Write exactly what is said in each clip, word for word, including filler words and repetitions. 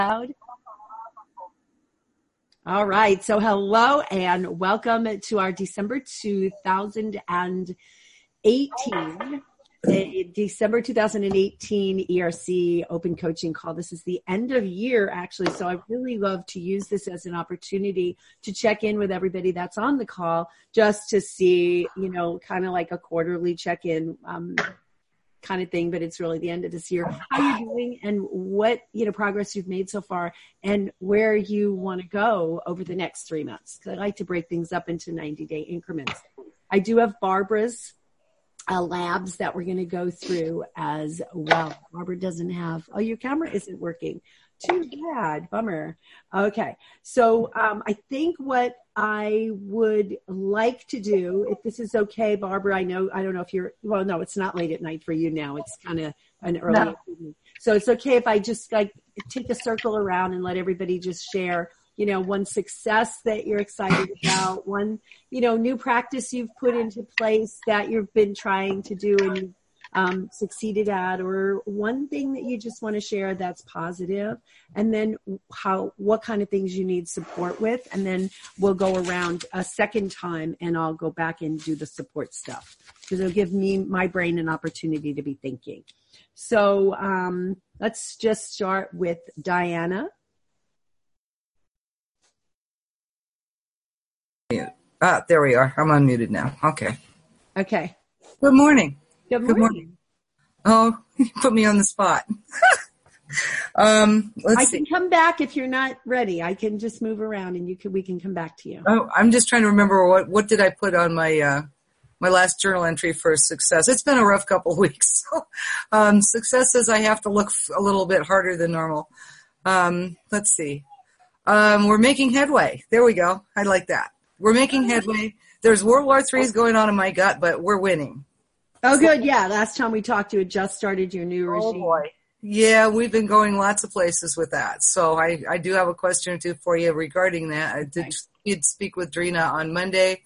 Loud. All right. So hello and welcome to our December two thousand eighteen, December two thousand eighteen E R C Open Coaching Call. This is the end of year, actually. So I really love to use this as an opportunity to check in with everybody that's on the call, just to see, you know, kind of like a quarterly check-in um, kind of thing, but it's really the end of this year. How you're doing and what, you know, progress you've made so far and where you want to go over the next three months. Because I like to break things up into ninety-day increments. I do have Barbara's uh, labs that we're going to go through as well. Barbara doesn't have, oh, your camera isn't working. Too bad. Bummer. Okay. So um, I think what I would like to do, if this is okay, Barbara, I know, I don't know if you're, well, no, it's not late at night for you now. It's kind of an early No. evening. So it's okay if I just like take a circle around and let everybody just share, you know, one success that you're excited about, one, you know, new practice you've put into place that you've been trying to do and you've um, succeeded at, or one thing that you just want to share that's positive, and then how, what kind of things you need support with. And then we'll go around a second time and I'll go back and do the support stuff because it'll give me, my brain an opportunity to be thinking. So um, let's just start with Diana. Ah, there we are. I'm unmuted now. Okay. Okay. Good morning. Good morning. Good morning. Oh, you put me on the spot. um, let's I see. can come back if you're not ready. I can just move around and you can, we can come back to you. Oh, I'm just trying to remember what, what did I put on my, uh, my last journal entry for success. It's been a rough couple of weeks. So, um, success says I have to look a little bit harder than normal. Um, let's see. Um, we're making headway. There we go. I like that. We're making headway. There's World War Threes going on in my gut, but we're winning. Oh, good. Yeah. Last time we talked, you had just started your new regime. Oh, boy. Yeah, we've been going lots of places with that. So I, I do have a question or two for you regarding that. I did, did speak with Drina on Monday,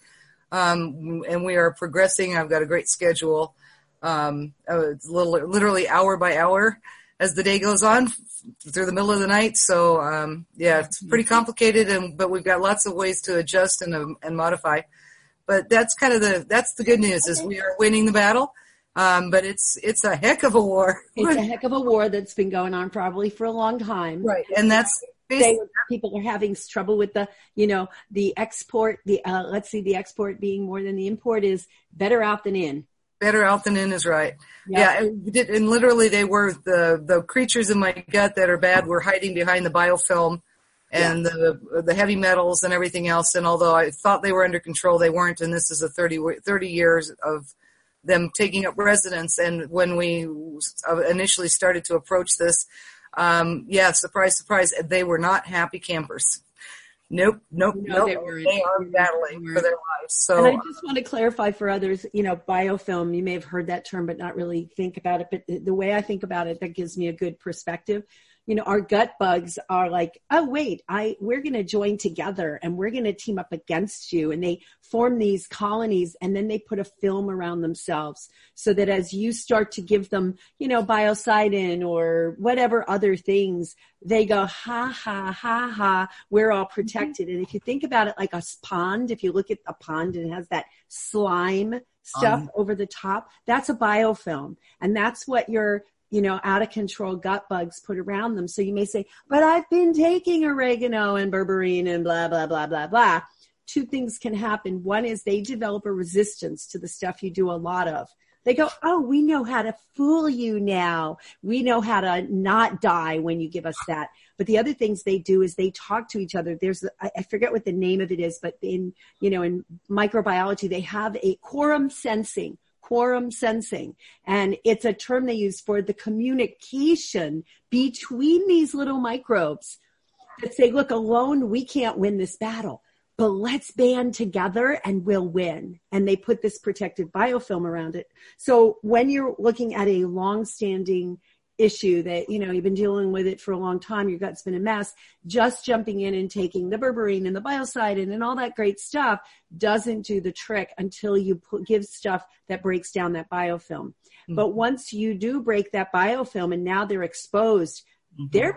um, and we are progressing. I've got a great schedule, um, uh, it's little, literally hour by hour as the day goes on through the middle of the night. So, um, yeah, it's pretty complicated, and but we've got lots of ways to adjust and uh, and modify. But that's kind of the that's the good news is we are winning the battle, um, but it's it's a heck of a war. It's a heck of a war that's been going on probably for a long time. Right, and that's They, people are having trouble with the, you know, the export. The uh, let's see, the export being more than the import is better out than in. Better out than in is right. Yep. Yeah, and, did, and literally they were the the creatures in my gut that are bad were hiding behind the biofilm. And yeah. the the heavy metals and everything else. And although I thought they were under control, they weren't. And this is a thirty, thirty years of them taking up residence. And when we initially started to approach this, um, yeah, surprise, surprise, they were not happy campers. Nope, nope, no, nope. They, weren't. They are battling they for their lives. So, and I just want to clarify for others, you know, biofilm, you may have heard that term, but not really think about it. But the way I think about it, that gives me a good perspective. You know, our gut bugs are like, oh, wait, I, we're going to join together and we're going to team up against you. And they form these colonies and then they put a film around themselves so that as you start to give them, you know, biocidin or whatever other things, they go, ha, ha, ha, ha, we're all protected. Mm-hmm. And if you think about it like a pond, if you look at a pond and it has that slime stuff um, over the top, that's a biofilm. And that's what your you know, out of control gut bugs put around them. So you may say, but I've been taking oregano and berberine and blah, blah, blah, blah, blah. Two things can happen. One is they develop a resistance to the stuff you do a lot of. They go, oh, we know how to fool you now. We know how to not die when you give us that. But the other things they do is they talk to each other. There's, I forget what the name of it is, but in, you know, in microbiology, they have a quorum sensing. Quorum sensing. And it's a term they use for the communication between these little microbes that say, look, alone, we can't win this battle, but let's band together and we'll win. And they put this protected biofilm around it. So when you're looking at a long-standing issue that, you know, you've been dealing with it for a long time, your gut's been a mess, just jumping in and taking the berberine and the biocidin and all that great stuff doesn't do the trick until you put, give stuff that breaks down that biofilm. Mm-hmm. But once you do break that biofilm and now they're exposed, mm-hmm. they're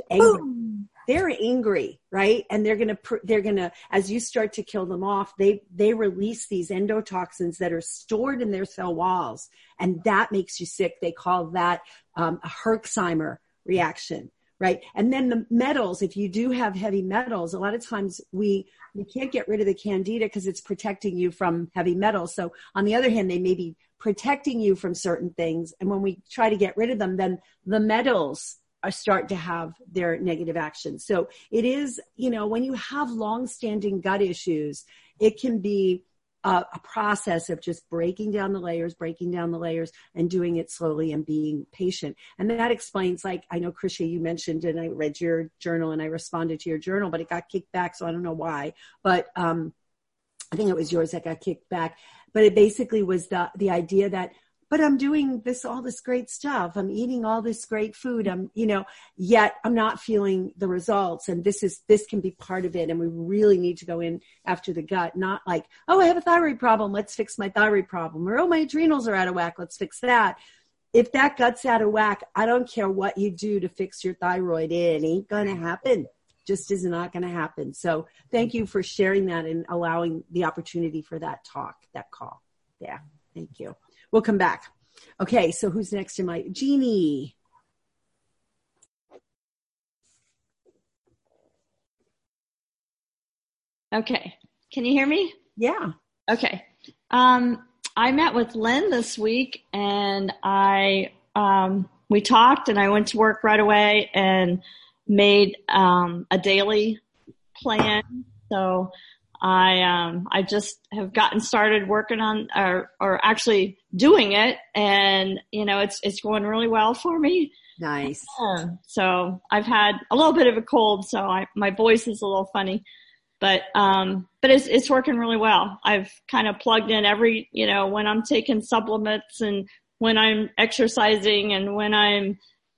angry. They're angry, right? And they're going to, they're going to, as you start to kill them off, they, they release these endotoxins that are stored in their cell walls. And that makes you sick. They call that um, a Herxheimer reaction, right? And then the metals, if you do have heavy metals, a lot of times we, we can't get rid of the candida because it's protecting you from heavy metals. So on the other hand, they may be protecting you from certain things. And when we try to get rid of them, then the metals are start to have their negative action. So it is, you know, when you have long-standing gut issues, it can be a, a process of just breaking down the layers, breaking down the layers and doing it slowly and being patient. And that explains, like, I know, Krisha, you mentioned, and I read your journal and I responded to your journal, but it got kicked back. So I don't know why, but um, I think it was yours that got kicked back. But it basically was the the idea that, but I'm doing this, all this great stuff. I'm eating all this great food. I'm, you know, yet I'm not feeling the results. And this is, this can be part of it. And we really need to go in after the gut, not like, oh, I have a thyroid problem. Let's fix my thyroid problem. Or, oh, my adrenals are out of whack. Let's fix that. If that gut's out of whack, I don't care what you do to fix your thyroid. It ain't going to happen. Just is not going to happen. So thank you for sharing that and allowing the opportunity for that talk, that call. Yeah. Thank you. We'll come back. Okay, so who's next in my, Jeannie? Okay, can you hear me? Yeah. Okay. Um, I met with Lynn this week, and I um, we talked, and I went to work right away and made um, a daily plan. So I um I just have gotten started working on or or actually doing it, and you know it's it's going really well for me. Nice. Uh, so I've had a little bit of a cold, so I my voice is a little funny, but um but it's it's working really well. I've kind of plugged in every you know when I'm taking supplements and when I'm exercising and when I'm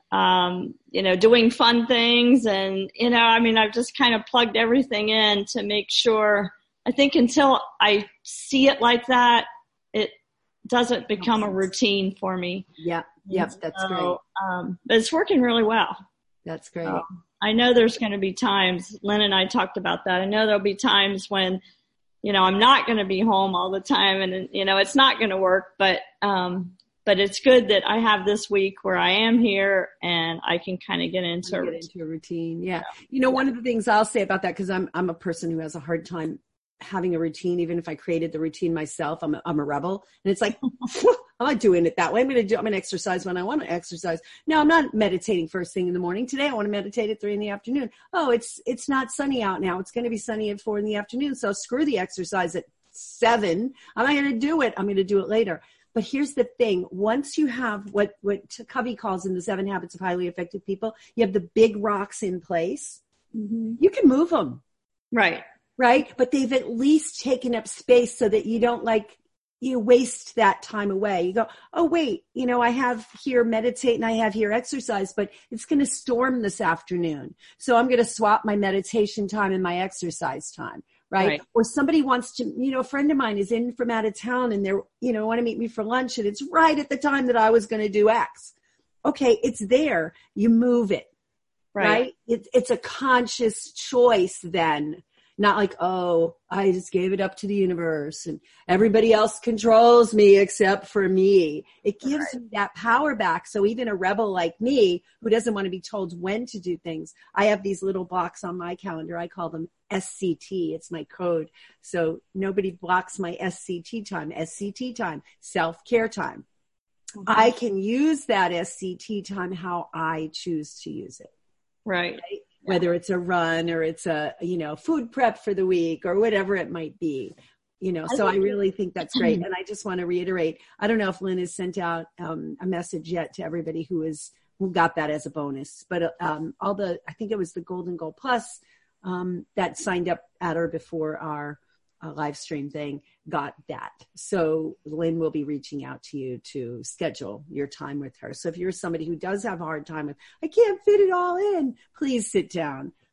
um you know doing fun things, and you know I mean I've just kind of plugged everything in to make sure. I think until I see it like that, it doesn't become a routine for me. Yeah, yep, that's so, great. Um, but it's working really well. That's great. So I know there's going to be times, Lynn and I talked about that. I know there'll be times when, you know, I'm not going to be home all the time and, you know, it's not going to work, but, um, but it's good that I have this week where I am here and I can kind of get into, get into a routine. Yeah. yeah. You know, one of the things I'll say about that, because I'm, I'm a person who has a hard time having a routine. Even if I created the routine myself, I'm a, I'm a rebel. And it's like, I'm not doing it that way. I'm going to do, I'm going to exercise when I want to exercise. No, I'm not meditating first thing in the morning. Today, I want to meditate at three in the afternoon. Oh, it's, it's not sunny out now. It's going to be sunny at four in the afternoon. So screw the exercise at seven. I'm not going to do it. I'm going to do it later. But here's the thing. Once you have what, what Covey calls in the Seven Habits of Highly Effective People, you have the big rocks in place. Mm-hmm. You can move them. Right. Right. But they've at least taken up space so that you don't like, you waste that time away. You go, oh, wait, you know, I have here meditate and I have here exercise, but it's going to storm this afternoon. So I'm going to swap my meditation time and my exercise time. Right? Right. Or somebody wants to, you know, a friend of mine is in from out of town and they're, you know, want to meet me for lunch and it's right at the time that I was going to do X. Okay. It's there. You move it. Right. right? It, it's a conscious choice then. Not like, oh, I just gave it up to the universe and everybody else controls me except for me. It gives right. you that power back. So even a rebel like me who doesn't want to be told when to do things, I have these little blocks on my calendar. I call them S C T. It's my code. So nobody blocks my S C T time, S C T time, self-care time. Mm-hmm. I can use that S C T time how I choose to use it. Right. right? Whether it's a run or it's a, you know, food prep for the week or whatever it might be, you know, so I really think that's great. And I just want to reiterate, I don't know if Lynn has sent out um, a message yet to everybody who is, who got that as a bonus, but um, all the, I think it was the Golden Goal Plus um, that signed up at or before our uh, live stream thing got that. So Lynn will be reaching out to you to schedule your time with her. So if you're somebody who does have a hard time with, I can't fit it all in, please sit down.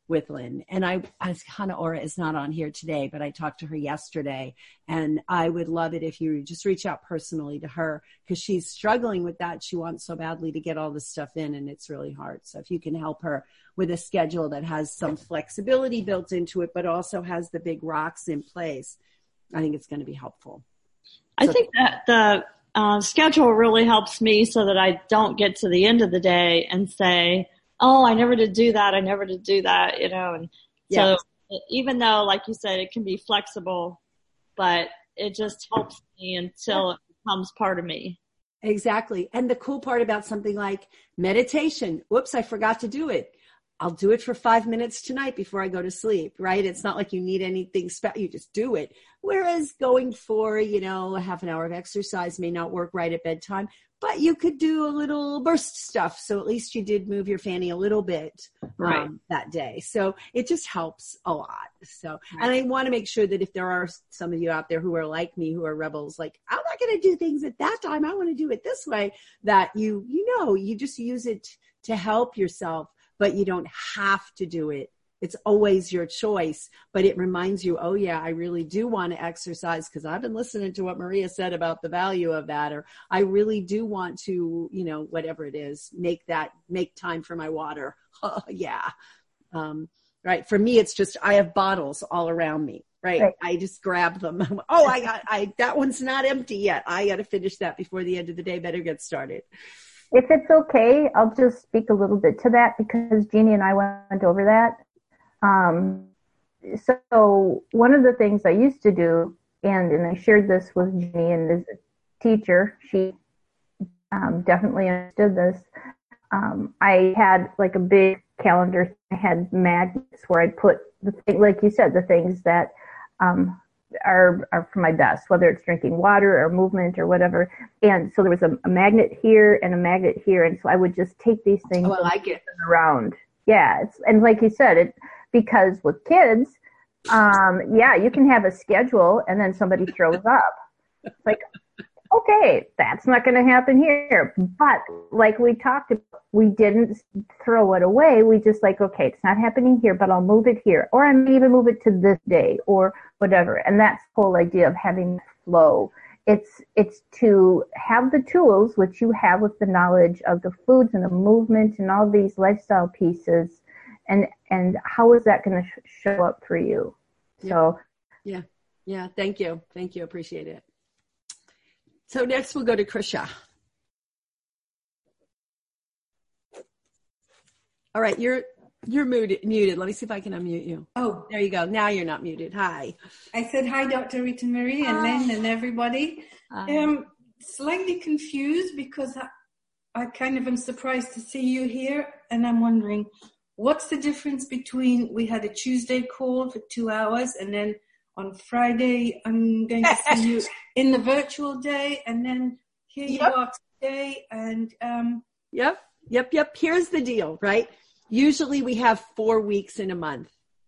with Lynn. And I, I Hannah Ora is not on here today, but I talked to her yesterday, and I would love it if you just reach out personally to her, because she's struggling with that. She wants so badly to get all this stuff in, and it's really hard. So if you can help her with a schedule that has some flexibility built into it, but also has the big rocks in place, I think it's going to be helpful. I So, think that the uh, schedule really helps me so that I don't get to the end of the day and say, oh, I never did do that. I never did do that, you know. And yeah. so even though, like you said, it can be flexible, but it just helps me until it becomes part of me. Exactly. And the cool part about something like meditation, whoops, I forgot to do it. I'll do it for five minutes tonight before I go to sleep, right? It's not like you need anything special. You just do it. Whereas going for, you know, a half an hour of exercise may not work right at bedtime, but you could do a little burst stuff. So at least you did move your fanny a little bit right. um, that day. So it just helps a lot. So, right. And I want to make sure that if there are some of you out there who are like me, who are rebels, like, I'm not going to do things at that time, I want to do it this way, that you, you know, you just use it to help yourself, but you don't have to do it. It's always your choice, but it reminds you, oh yeah, I really do want to exercise because I've been listening to what Maria said about the value of that, or I really do want to, you know, whatever it is, make that, make time for my water. Oh, yeah. Um, right. For me, it's just, I have bottles all around me, right? right. I just grab them. Oh, I got, I, that one's not empty yet. I got to finish that before the end of the day. Better get started. If it's okay, I'll just speak a little bit to that because Jeannie and I went over that. Um, so one of the things I used to do, and, and I shared this with Jeannie, and as a teacher, she um, definitely understood this. Um, I had like a big calendar. I had magnets where I'd put the thing, like you said, the things that um, are are for my best, whether it's drinking water or movement or whatever. And so there was a, a magnet here and a magnet here, and so I would just take these things oh, I like it. around. Yeah, it's, and like you said, it because with kids, um, yeah, you can have a schedule and then somebody throws up. It's like, okay, that's not going to happen here. But like we talked about, we didn't throw it away. We just like, okay, it's not happening here, but I'll move it here. Or I may even move it to this day or whatever. And that's the whole idea of having flow. It's it's to have the tools, which you have with the knowledge of the foods and the movement and all these lifestyle pieces. And and how is that going to sh- show up for you? Yeah. So, yeah, yeah. Thank you, thank you. Appreciate it. So next we'll go to Krisha. All right, you're you're muted. Muted. Let me see if I can unmute you. Oh, there you go. Now you're not muted. Hi. I said hi, Doctor Rita Marie and Lynn and everybody. Hi. Um, slightly confused because I, I kind of am surprised to see you here, and I'm wondering. What's the difference between we had a Tuesday call for two hours and then on Friday I'm going to see you in the virtual day and then here you yep. are today and um Yep, yep, yep. Here's the deal, right? Usually we have four weeks in a month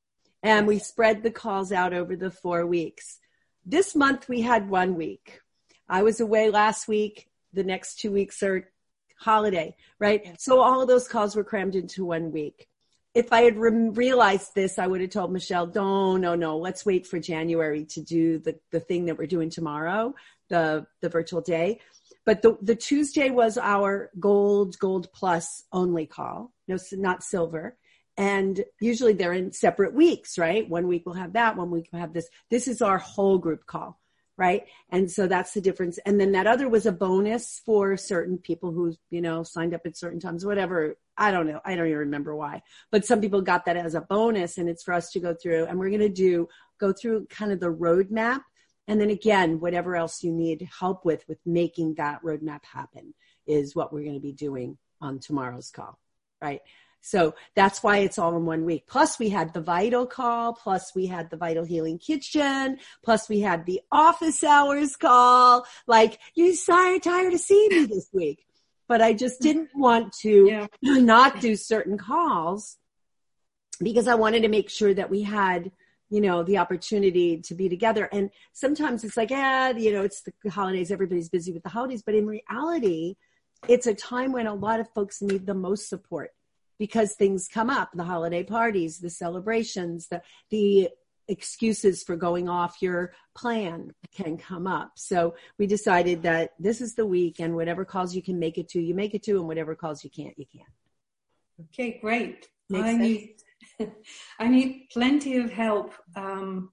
and we spread the calls out over the four weeks. This month we had one week. I was away last week. The next two weeks are holiday, right? So all of those calls were crammed into one week. If I had re- realized this, I would have told Michelle, no, no, no, let's wait for January to do the, the thing that we're doing tomorrow, the, the virtual day. But the, the Tuesday was our gold, gold plus only call, no, not silver. And usually they're in separate weeks, right? One week we'll have that, one week we'll have this. This is our whole group call, right? And so that's the difference. And then that other was a bonus for certain people who, you know, signed up at certain times, whatever. I don't know. I don't even remember why, but some people got that as a bonus and it's for us to go through and we're going to do, go through kind of the roadmap. And then again, whatever else you need help with, with making that roadmap happen is what we're going to be doing on tomorrow's call, right? So that's why it's all in one week. Plus we had the Vital call, plus we had the Vital Healing Kitchen, plus we had the office hours call. Like, you're so tired of seeing me this week. But I just didn't want to yeah. not do certain calls because I wanted to make sure that we had, you know, the opportunity to be together. And sometimes it's like, yeah, you know, it's the holidays. Everybody's busy with the holidays. But in reality, it's a time when a lot of folks need the most support. because things come up, the holiday parties, the celebrations, the, the excuses for going off your plan can come up. So we decided that this is the week, and whatever calls you can make it to, you make it to, and whatever calls you can't, you can't. Okay, great. Makes I sense? need, I need plenty of help. Um,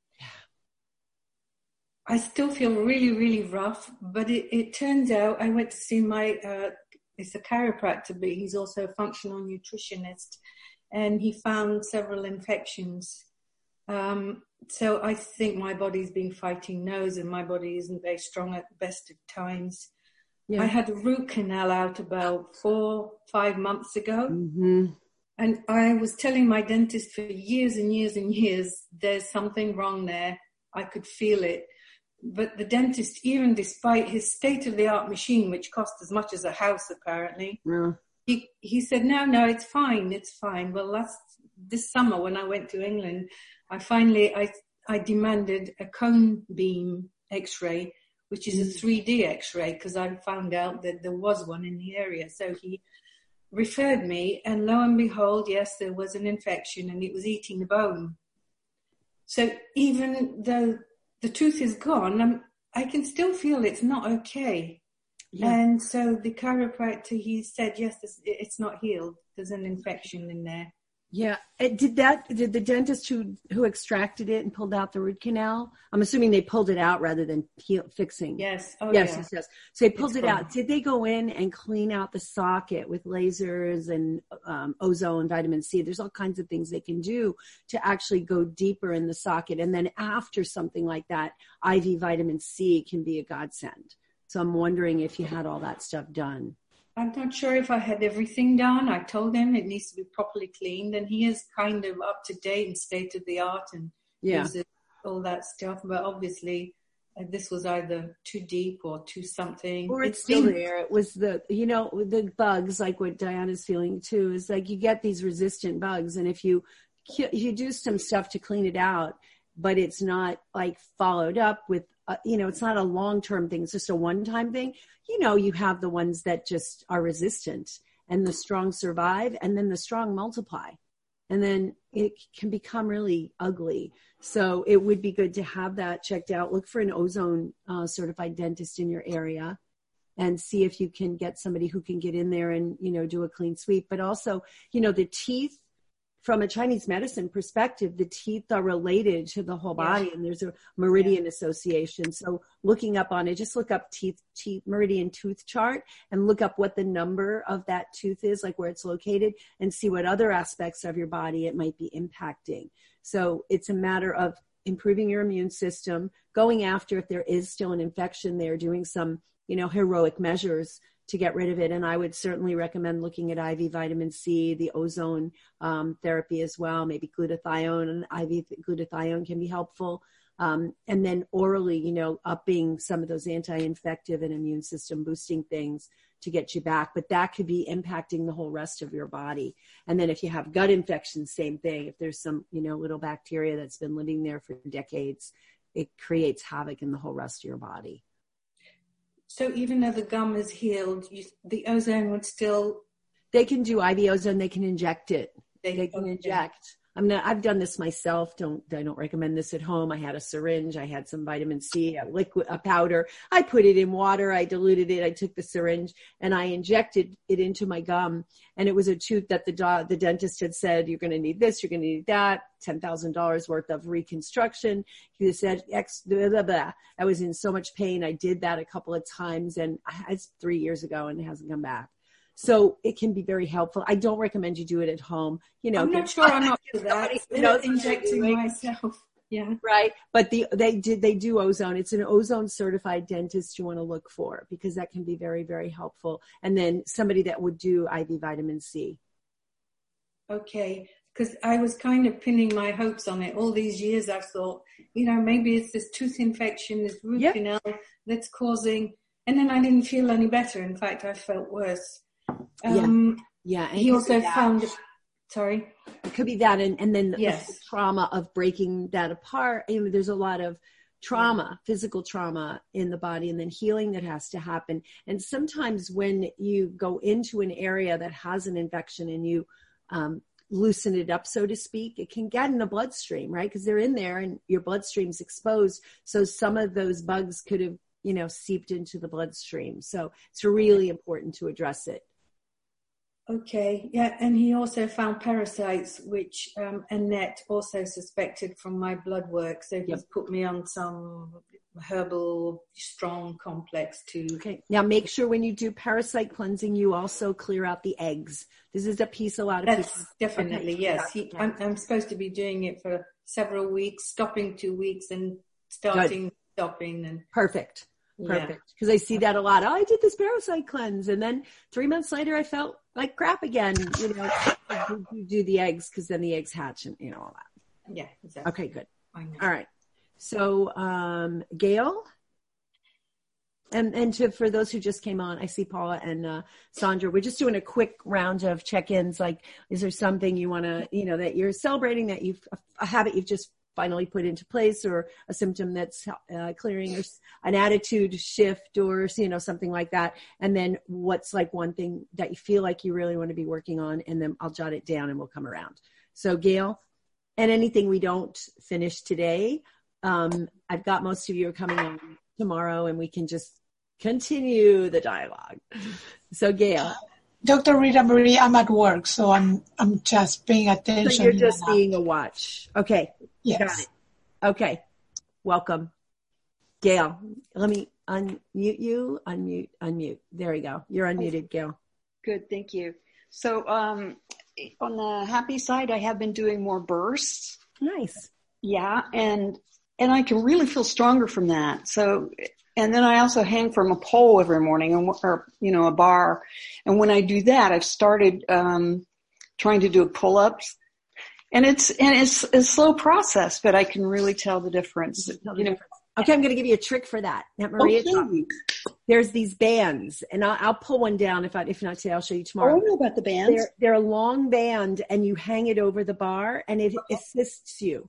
I still feel really, really rough, but it, it turns out I went to see my, uh, it's a chiropractor, but he's also a functional nutritionist, and he found several infections. Um, so I think my body's been fighting those, and my body isn't very strong at the best of times. Yeah. I had a root canal out about four, five months ago. Mm-hmm. And I was telling my dentist for years and years and years, there's something wrong there. I could feel it. But the dentist, even despite his state-of-the-art machine, which cost as much as a house apparently, yeah. he, he said, no, no, it's fine, it's fine. Well, last, this summer when I went to England, I finally, I, I demanded a cone beam x-ray, which is a three D x-ray, because I found out that there was one in the area. So he referred me, and lo and behold, yes, there was an infection, and it was eating the bone. So even though the tooth is gone, I'm, I can still feel it's not okay. Yeah. And so the chiropractor, he said, yes, it's, it's not healed. There's an infection in there. Yeah. And did that, did the dentist who, who extracted it and pulled out the root canal, I'm assuming they pulled it out rather than heal, fixing. Yes. Oh, yes, yeah. yes, yes. So they pulled it's it gone. out. Did they go in and clean out the socket with lasers and um, ozone, vitamin C? There's all kinds of things they can do to actually go deeper in the socket. And then after something like that, I V vitamin C can be a godsend. So I'm wondering if you had all that stuff done. I'm not sure if I had everything done. I told him it needs to be properly cleaned, and he is kind of up to date and state of the art and yeah. uses all that stuff. But obviously, uh, this was either too deep or too something. Or it's, it's still been- there. It was the, you know, the bugs, like what Diana's feeling too, is like you get these resistant bugs, and if you if you do some stuff to clean it out, but it's not like followed up with, uh, you know, it's not a long-term thing. It's just a one-time thing. You know, you have the ones that just are resistant, and the strong survive, and then the strong multiply, and then it can become really ugly. So it would be good to have that checked out. Look for an ozone uh, certified dentist in your area and see if you can get somebody who can get in there and, you know, do a clean sweep. But also, you know, the teeth, from a Chinese medicine perspective, the teeth are related to the whole body, yeah. and there's a meridian yeah. association. So looking up on it, just look up teeth, teeth, meridian tooth chart, and look up what the number of that tooth is, like where it's located, and see what other aspects of your body it might be impacting. So it's a matter of improving your immune system, going after if there is still an infection there, doing some, you know, heroic measures to get rid of it. And I would certainly recommend looking at I V vitamin C, the ozone um, therapy as well, maybe glutathione, and I V glutathione can be helpful. Um, and then orally, you know, upping some of those anti-infective and immune system boosting things to get you back. But that could be impacting the whole rest of your body. And then if you have gut infections, same thing. If there's some, you know, little bacteria that's been living there for decades, it creates havoc in the whole rest of your body. So even though the gum is healed, you, the ozone would still... They can do I V ozone. They can inject it. They, they can okay. inject. I'm not, I've done this myself. Don't, I don't recommend this at home. I had a syringe. I had some vitamin C, a liquid, a powder. I put it in water. I diluted it. I took the syringe and I injected it into my gum. And it was a tooth that the do- the dentist had said, you're going to need this, you're going to need that, ten thousand dollars worth of reconstruction. He said, X, blah, blah, blah. I was in so much pain. I did that a couple of times, and it's three years ago and it hasn't come back. So it can be very helpful. I don't recommend you do it at home. You know, I'm not sure I'm up to that. You know, injecting myself. Yeah. Right. But the, they did, they do ozone. It's an ozone certified dentist you want to look for, because that can be very, very helpful. And then somebody that would do I V vitamin C. Okay. Because I was kind of pinning my hopes on it. All these years I've thought, you know, maybe it's this tooth infection, this root yep. canal that's causing, and then I didn't feel any better. In fact, I felt worse. Um, yeah. yeah. He also found, sorry. It could be that. And, and then yes. the trauma of breaking that apart. You know, there's a lot of trauma, physical trauma in the body, and then healing that has to happen. And sometimes when you go into an area that has an infection and you um, loosen it up, so to speak, it can get in the bloodstream, right? Because they're in there and your bloodstream's exposed. So some of those bugs could have, you know, seeped into the bloodstream. So it's really important to address it. Okay, yeah, and he also found parasites, which um, Annette also suspected from my blood work. So he's Yep. put me on some herbal strong complex to. Okay. Now make sure when you do parasite cleansing, you also clear out the eggs. This is a piece a lot of That's people. definitely, Okay. yes. Yeah. He, I'm, I'm supposed to be doing it for several weeks, stopping two weeks and starting, stopping. and Perfect. Yeah. Perfect. Because I see that a lot. Oh, I did this parasite cleanse. And then three months later, I felt like crap again. You know, you, you do the eggs because then the eggs hatch and, you know, all that. Yeah, exactly. Okay, good. I know. All right. So, um, Gail? And, and to, for those who just came on, I see Paula and uh, Sandra. We're just doing a quick round of check-ins. Like, is there something you want to, you know, that you're celebrating, that you've, a habit you've just finally put into place, or a symptom that's uh, clearing, or an attitude shift, or, you know, something like that. And then what's like one thing that you feel like you really want to be working on, and then I'll jot it down and we'll come around. So Gail, and anything we don't finish today, um, I've got most of you are coming on tomorrow and we can just continue the dialogue. So Gail. Doctor Rita Marie, I'm at work, so I'm I'm just paying attention. So you're just being a watch. Okay. Yes. Got it. Okay. Welcome. Gail, let me unmute you. Unmute, unmute. There we go. You're unmuted, Gail. Good, thank you. So um, on the happy side, I have been doing more bursts. Nice. Yeah, and and I can really feel stronger from that. So, and then I also hang from a pole every morning, or, you know, a bar. And when I do that, I've started um, trying to do pull-ups. And it's and it's a slow process, but I can really tell the difference. You know, difference. Okay, I'm going to give you a trick for that. Now, Maria, Okay. there's these bands, and I'll, I'll pull one down. If I if not today, I'll show you Oh, tomorrow. I know about the bands. They're, they're a long band, and you hang it over the bar, and it assists you.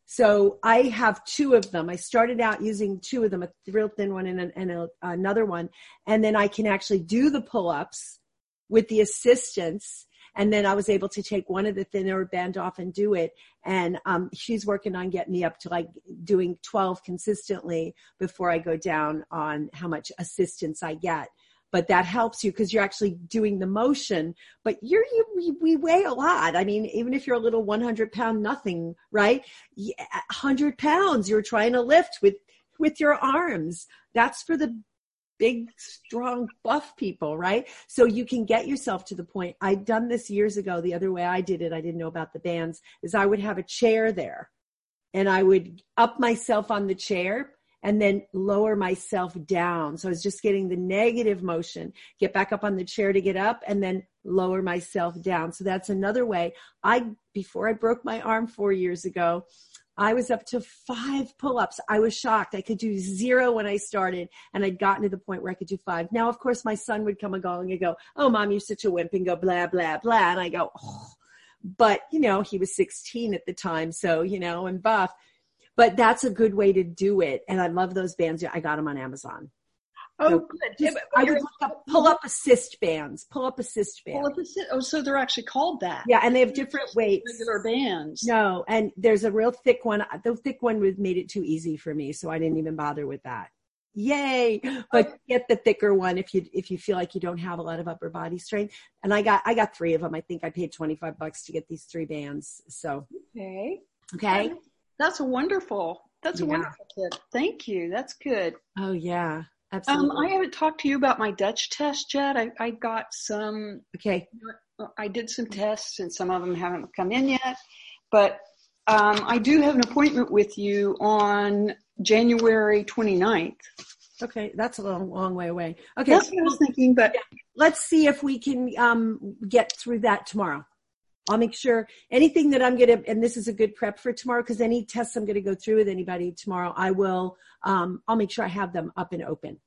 So I have two of them. I started out using two of them, a real thin one and, a, and a, another one, and then I can actually do the pull-ups with the assistance. And then I was able to take one of the thinner band off and do it. And um, she's working on getting me up to like doing twelve consistently before I go down on how much assistance I get. But that helps you because you're actually doing the motion, but you're, you, we weigh a lot. I mean, even if you're a little one hundred pound nothing, right? Yeah, one hundred pounds you're trying to lift with, with your arms. That's for the big, strong, buff people, right? So you can get yourself to the point. I'd done this years ago. The other way I did it, I didn't know about the bands, is I would have a chair there and I would up myself on the chair and then lower myself down. So I was just getting the negative motion, get back up on the chair to get up, and then lower myself down. So that's another way. I, before I broke my arm four years ago, I was up to five pull-ups. I was shocked. I could do zero when I started, and I'd gotten to the point where I could do five. Now, of course, my son would come along and go, "Oh, Mom, you're such a wimp," and go blah, blah, blah. And I go, oh. But, you know, he was sixteen at the time, so, you know, and buff. But that's a good way to do it. And I love those bands. I got them on Amazon. Oh, So good. just, Yeah, I would look up pull-up assist bands. Pull-up assist bands. Pull up assist. Oh, so they're actually called that. Yeah, and they have different weights. Regular bands. No, and there's a real thick one. The thick one was made it too easy for me, so I didn't even bother with that. Yay! But get the thicker one if you if you feel like you don't have a lot of upper body strength. And I got I got three of them. I think I paid twenty-five bucks to get these three bands. So Okay. okay. That's wonderful. That's a Yeah. wonderful tip. Thank you. That's good. Oh yeah, Um, absolutely. I haven't talked to you about my Dutch test yet. I, I got some, Okay. I did some tests and some of them haven't come in yet, but um, I do have an appointment with you on January twenty-ninth. Okay, that's a long, long way away. Okay, That's what I was thinking, but let's see if we can um, get through that tomorrow. I'll make sure anything that I'm going to, and this is a good prep for tomorrow, because any tests I'm going to go through with anybody tomorrow, I will, um, I'll make sure I have them up and open.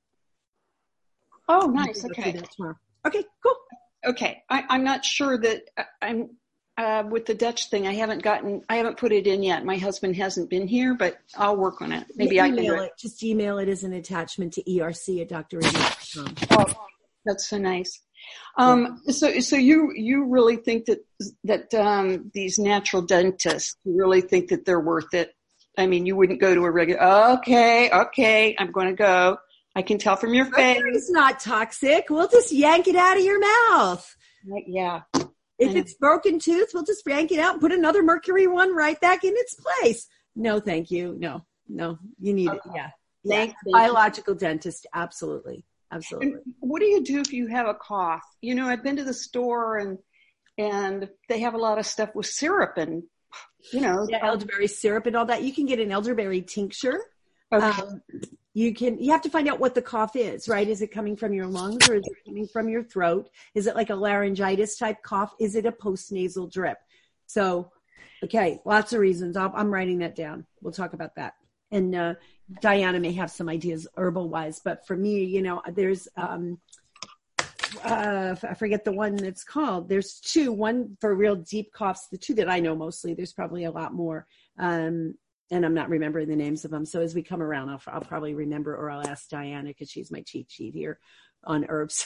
oh, nice. We'll go Okay. through that tomorrow. Okay, cool. Okay. I, I'm not sure that I- I'm, uh, with the Dutch thing, I haven't gotten, I haven't put it in yet. My husband hasn't been here, but I'll work on it. Maybe Yeah, I can email do it. Just email it as an attachment to E R C at D R Amy dot com. Oh, that's so nice. Um, so, so you, you really think that, that, um, these natural dentists, you really think that they're worth it? I mean, you wouldn't go to a regular, okay, okay, I'm going to go. I can tell from your face. It's not toxic. We'll just yank it out of your mouth. Yeah. If it's broken tooth, we'll just yank it out and put another mercury one right back in its place. No, thank you. No, no, you need okay. it. Yeah. Thank, yeah. Biological you. Dentist. Absolutely. Absolutely. And what do you do if you have a cough? You know, I've been to the store and, and they have a lot of stuff with syrup and, you know. Yeah, elderberry syrup and all that. You can get an elderberry tincture. Okay. Um, you can, you have to find out what the cough is, right? Is it coming from your lungs or is it coming from your throat? Is it like a laryngitis type cough? Is it a postnasal drip? So, okay, lots of reasons. I'll, I'm writing that down. We'll talk about that. And, uh, Diana may have some ideas herbal wise, but for me, you know, there's, um, uh, I forget the one that's called, there's two, one for real deep coughs, the two that I know mostly, there's probably a lot more. Um, and I'm not remembering the names of them. So as we come around, I'll, I'll probably remember, or I'll ask Diana because she's my cheat sheet here on herbs.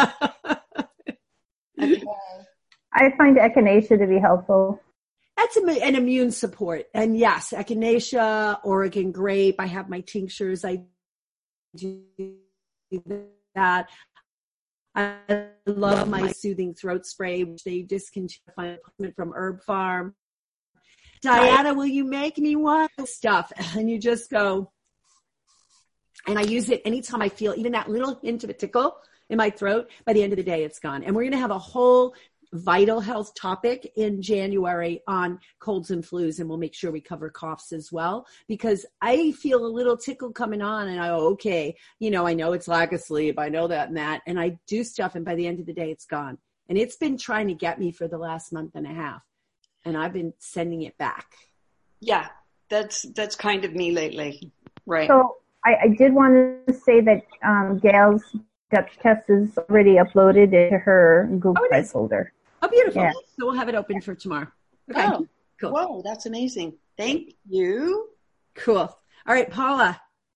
Okay. I find echinacea to be helpful. That's a, an immune support. And yes, echinacea, Oregon grape. I have my tinctures. I do that. I love my soothing throat spray, which they discontinued from Herb Farm. Diana, will you make me one? Stuff. And you just go. And I use it anytime I feel even that little hint of a tickle in my throat. By the end of the day, it's gone. And we're going to have a whole vital health topic in January on colds and flus, and we'll make sure we cover coughs as well, because I feel a little tickle coming on and I go, okay, you know, I know it's lack of sleep. I know that and that. And I do stuff. And by the end of the day, it's gone. And it's been trying to get me for the last month and a half. And I've been sending it back. Yeah, that's, that's kind of me lately. Right. So I, I did want to say that, um, Gail's Dutch test is already uploaded into her Google oh, Drive folder. Oh, beautiful. Yeah. So we'll have it open for tomorrow. Okay. Oh, cool. Whoa, that's amazing. Thank you. Cool. All right, Paula.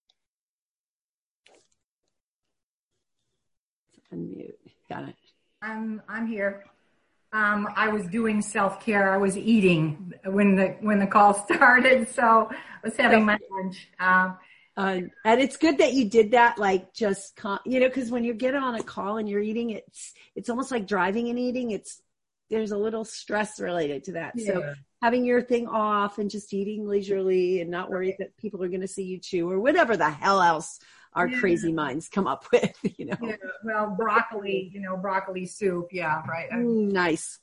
Unmute. Got it. I'm I'm here. Um, I was doing self-care. I was eating when the when the call started, so I was having my lunch. Um, Uh, and it's good that you did that, like just, con- you know, because when you get on a call and you're eating, it's it's almost like driving and eating. It's there's a little stress related to that. Yeah. So having your thing off and just eating leisurely and not worried that people are going to see you chew or whatever the hell else our yeah. crazy minds come up with, you know. Yeah. Well, broccoli, you know, broccoli soup. Yeah, right. Mm, nice.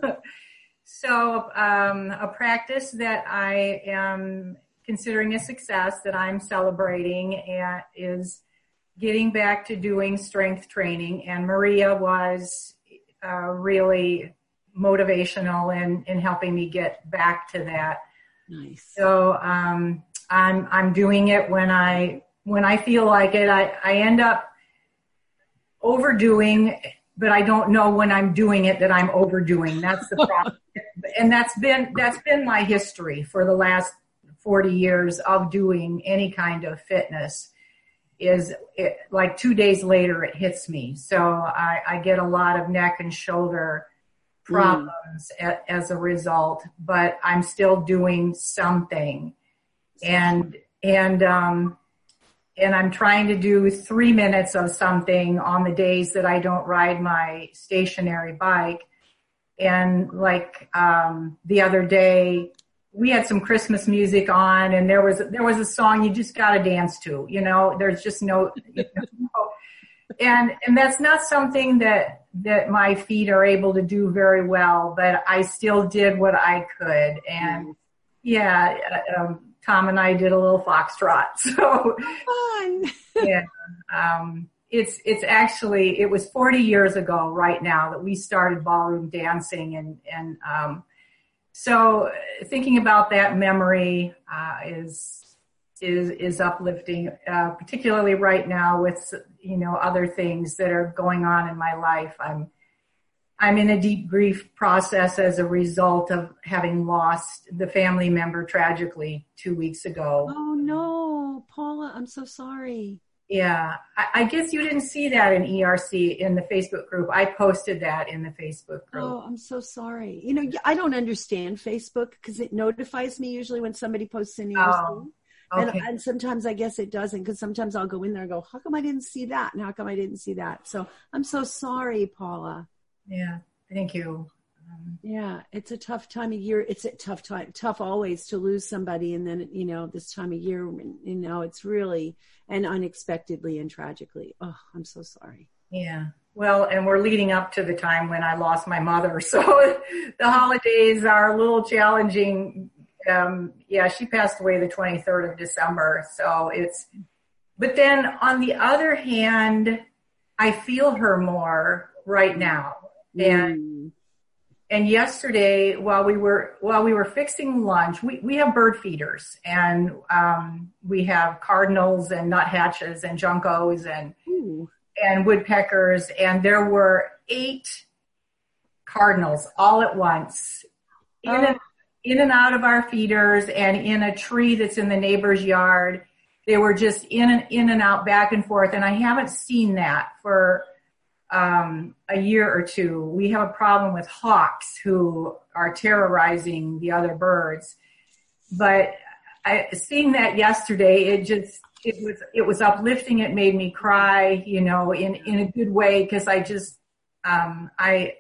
So um, a practice that I am considering a success that I'm celebrating and is getting back to doing strength training. And Maria was uh, really motivational in, in helping me get back to that. Nice. So um, I'm I'm doing it when I when I feel like it. I, I end up overdoing, but I don't know when I'm doing it that I'm overdoing. That's the problem. And that's been that's been my history for the last forty years of doing any kind of fitness. Is it, like two days later it hits me. So I, I get a lot of neck and shoulder problems mm. a, as a result, but I'm still doing something. And, and, um, and I'm trying to do three minutes of something on the days that I don't ride my stationary bike. And like, um, the other day, we had some Christmas music on, and there was there was a song you just got to dance to. You know, there's just no, you know, and and that's not something that that my feet are able to do very well. But I still did what I could, and yeah, um, Tom and I did a little foxtrot. So fun. Yeah, um, it's it's actually it was forty years ago right now that we started ballroom dancing, and and um, so thinking about that memory uh, is is is uplifting, uh, particularly right now with you know other things that are going on in my life. I'm I'm in a deep grief process as a result of having lost the family member tragically two weeks ago. Oh no, Paula, I'm so sorry. Yeah, I, I guess you didn't see that in E R C in the Facebook group. I posted that in the Facebook group. Oh, I'm so sorry. You know, I don't understand Facebook because it notifies me usually when somebody posts in E R C. Oh, okay. And, and sometimes I guess it doesn't because sometimes I'll go in there and go, how come I didn't see that? And how come I didn't see that? So I'm so sorry, Paula. Yeah, thank you. Um, yeah, it's a tough time of year. It's a tough time, tough always to lose somebody. And then, you know, this time of year, you know, it's really, and unexpectedly and tragically. Oh, I'm so sorry. Yeah. Well, and we're leading up to the time when I lost my mother. So the holidays are a little challenging. Um, yeah, she passed away the twenty-third of December. So it's, but then on the other hand, I feel her more right now. And, mm. and yesterday while we were, while we were fixing lunch, we, we have bird feeders and, um, we have cardinals and nuthatches and juncos and, Ooh. and woodpeckers. And there were eight cardinals all at once in, oh. and, in and out of our feeders and in a tree that's in the neighbor's yard. They were just in and in and out, back and forth. And I haven't seen that for Um, a year or two. We have a problem with hawks who are terrorizing the other birds. But I, seeing that yesterday, it just, it was, it was uplifting. It made me cry, you know, in, in a good way. Cause I just, um, I,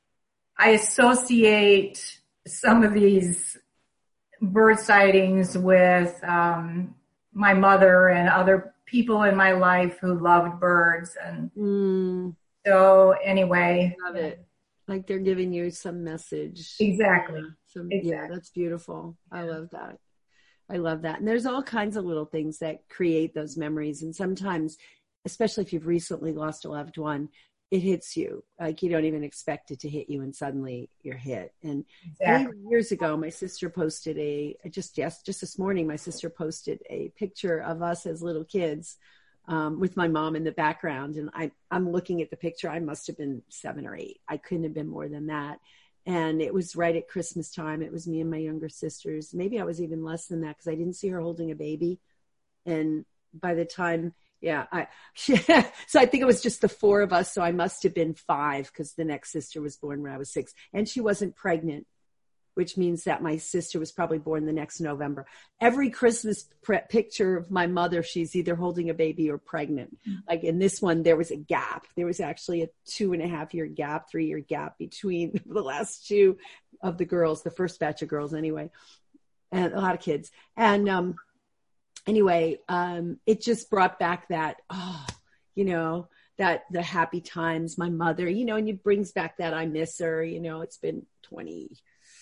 I associate some of these bird sightings with, um, my mother and other people in my life who loved birds. And, mm. So anyway. Love it. Like they're giving you some message. Exactly. Some, exactly. Yeah, that's beautiful. I love that. I love that. And there's all kinds of little things that create those memories. And sometimes, especially if you've recently lost a loved one, it hits you. Like you don't even expect it to hit you and suddenly you're hit. And exactly. years ago, my sister posted a, just, yes, just this morning, my sister posted a picture of us as little kids Um, with my mom in the background. And I, I'm looking at the picture. I must have been seven or eight. I couldn't have been more than that. And it was right at Christmas time. It was me and my younger sisters. Maybe I was even less than that because I didn't see her holding a baby. And by the time, yeah, I, she, so I think it was just the four of us. So I must have been five because the next sister was born when I was six and she wasn't pregnant, which means that my sister was probably born the next November. Every Christmas pre- picture of my mother, she's either holding a baby or pregnant. Mm-hmm. Like in this one, there was a gap. There was actually a two and a half year gap, three year gap between the last two of the girls, the first batch of girls anyway, and a lot of kids. And um, anyway, um, it just brought back that, oh, you know, that the happy times, my mother, you know, and it brings back that I miss her, you know, it's been twenty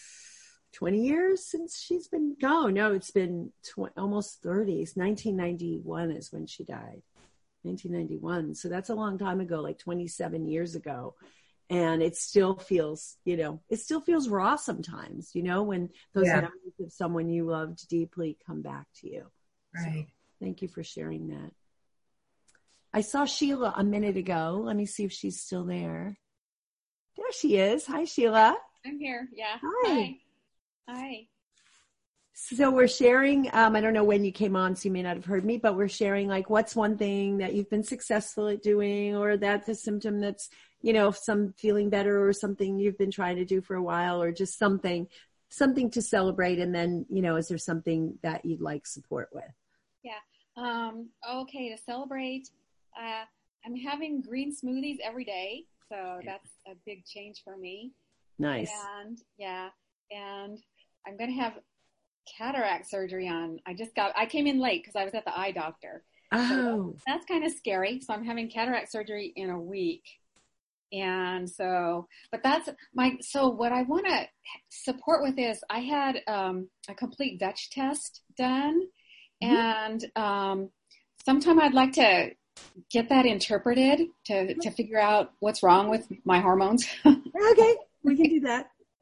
twenty years since she's been gone. No, it's been tw- almost thirty. It's nineteen ninety-one is when she died. nineteen ninety-one. So that's a long time ago, like twenty-seven years ago. And it still feels, you know, it still feels raw sometimes, you know, when those yeah. memories of someone you loved deeply come back to you. Right. So thank you for sharing that. I saw Sheila a minute ago. Let me see if she's still there. There she is. Hi, Sheila. I'm here. Yeah. Hi. Hi. Hi. So we're sharing, um, I don't know when you came on, so you may not have heard me, but we're sharing like what's one thing that you've been successful at doing, or that's a symptom that's, you know, some feeling better, or something you've been trying to do for a while, or just something, something to celebrate. And then, you know, is there something that you'd like support with? Yeah. Um, okay. To celebrate, uh, I'm having green smoothies every day. So that's a big change for me. Nice. And yeah. And I'm going to have cataract surgery on. I just got, I came in late because I was at the eye doctor. Oh. So that's kind of scary. So I'm having cataract surgery in a week. And so, but that's my, so what I want to support with is I had um, a complete Dutch test done. Mm-hmm. And um, sometime I'd like to get that interpreted to, to figure out what's wrong with my hormones. Okay. We can do that.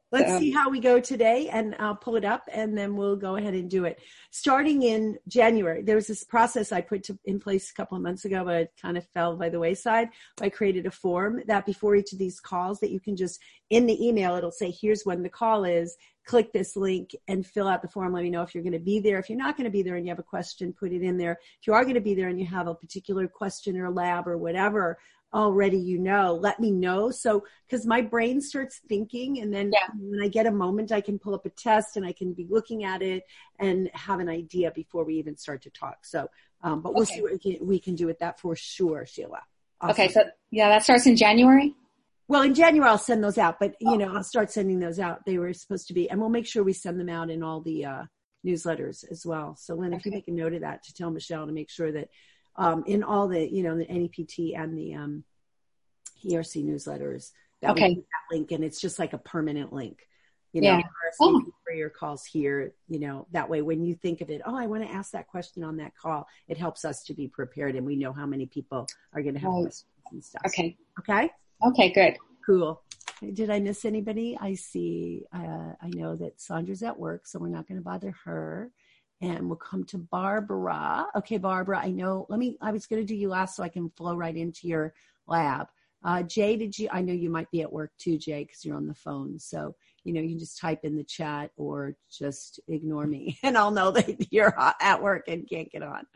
Let's So- see how we go today, and I'll pull it up, and then we'll go ahead and do it. Starting in January, there was this process I put to, in place a couple of months ago, but it kind of fell by the wayside. I created a form that before each of these calls that you can just, in the email, it'll say, here's when the call is. Click this link and fill out the form. Let me know if you're going to be there. If you're not going to be there and you have a question, put it in there. If you are going to be there and you have a particular question or lab or whatever, already, you know, let me know. So, because my brain starts thinking, and then Yeah. when I get a moment, I can pull up a test and I can be looking at it and have an idea before we even start to talk. So, um, but we'll Okay. see what we can, we can do with that for sure, Sheila. Awesome. Okay. So yeah, that starts in January. Well, in January, I'll send those out, but you know, I'll start sending those out. They were supposed to be, and we'll make sure we send them out in all the uh, newsletters as well. So, Lynn, if you Okay. make a note of that to tell Michelle to make sure that um, in all the, you know, the N E P T and the um, E R C newsletters, that Okay. we put that link, and it's just like a permanent link. You know, Yeah. R S V P for your calls here. You know, that way when you think of it, oh, I want to ask that question on that call, it helps us to be prepared, and we know how many people are going to have Right. questions and stuff. Okay. Okay. Okay. Good. Cool. Did I miss anybody? I see. Uh, I know that Sandra's at work, so we're not going to bother her. And we'll come to Barbara. Okay, Barbara, I know. Let me, I was going to do you last so I can flow right into your lab. Uh, Jay, did you, I know you might be at work too, Jay, because you're on the phone. So, you know, you can just type in the chat or just ignore me and I'll know that you're at work and can't get on.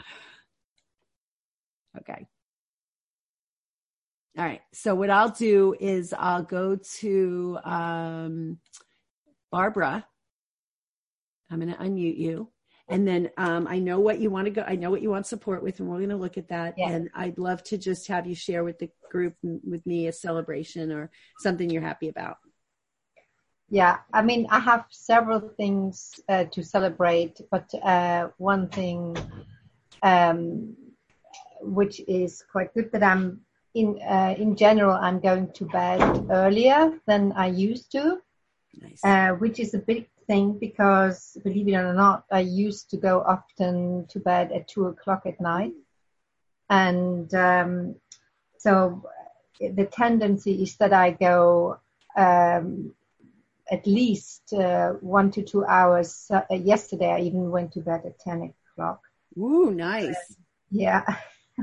Okay. All right. So what I'll do is I'll go to um, Barbara. I'm going to unmute you. And then um, I know what you want to go. I know what you want support with, and we're going to look at that. Yeah. And I'd love to just have you share with the group, with me, a celebration or something you're happy about. Yeah, I mean, I have several things uh, to celebrate, but uh, one thing um, which is quite good that I'm in. Uh, in general, I'm going to bed earlier than I used to, Nice. uh, which is a big thing because, believe it or not, I used to go often to bed at two o'clock at night, and um, so the tendency is that I go um, at least uh, one to two hours. Uh, yesterday, I even went to bed at ten o'clock. Ooh, nice. Yeah,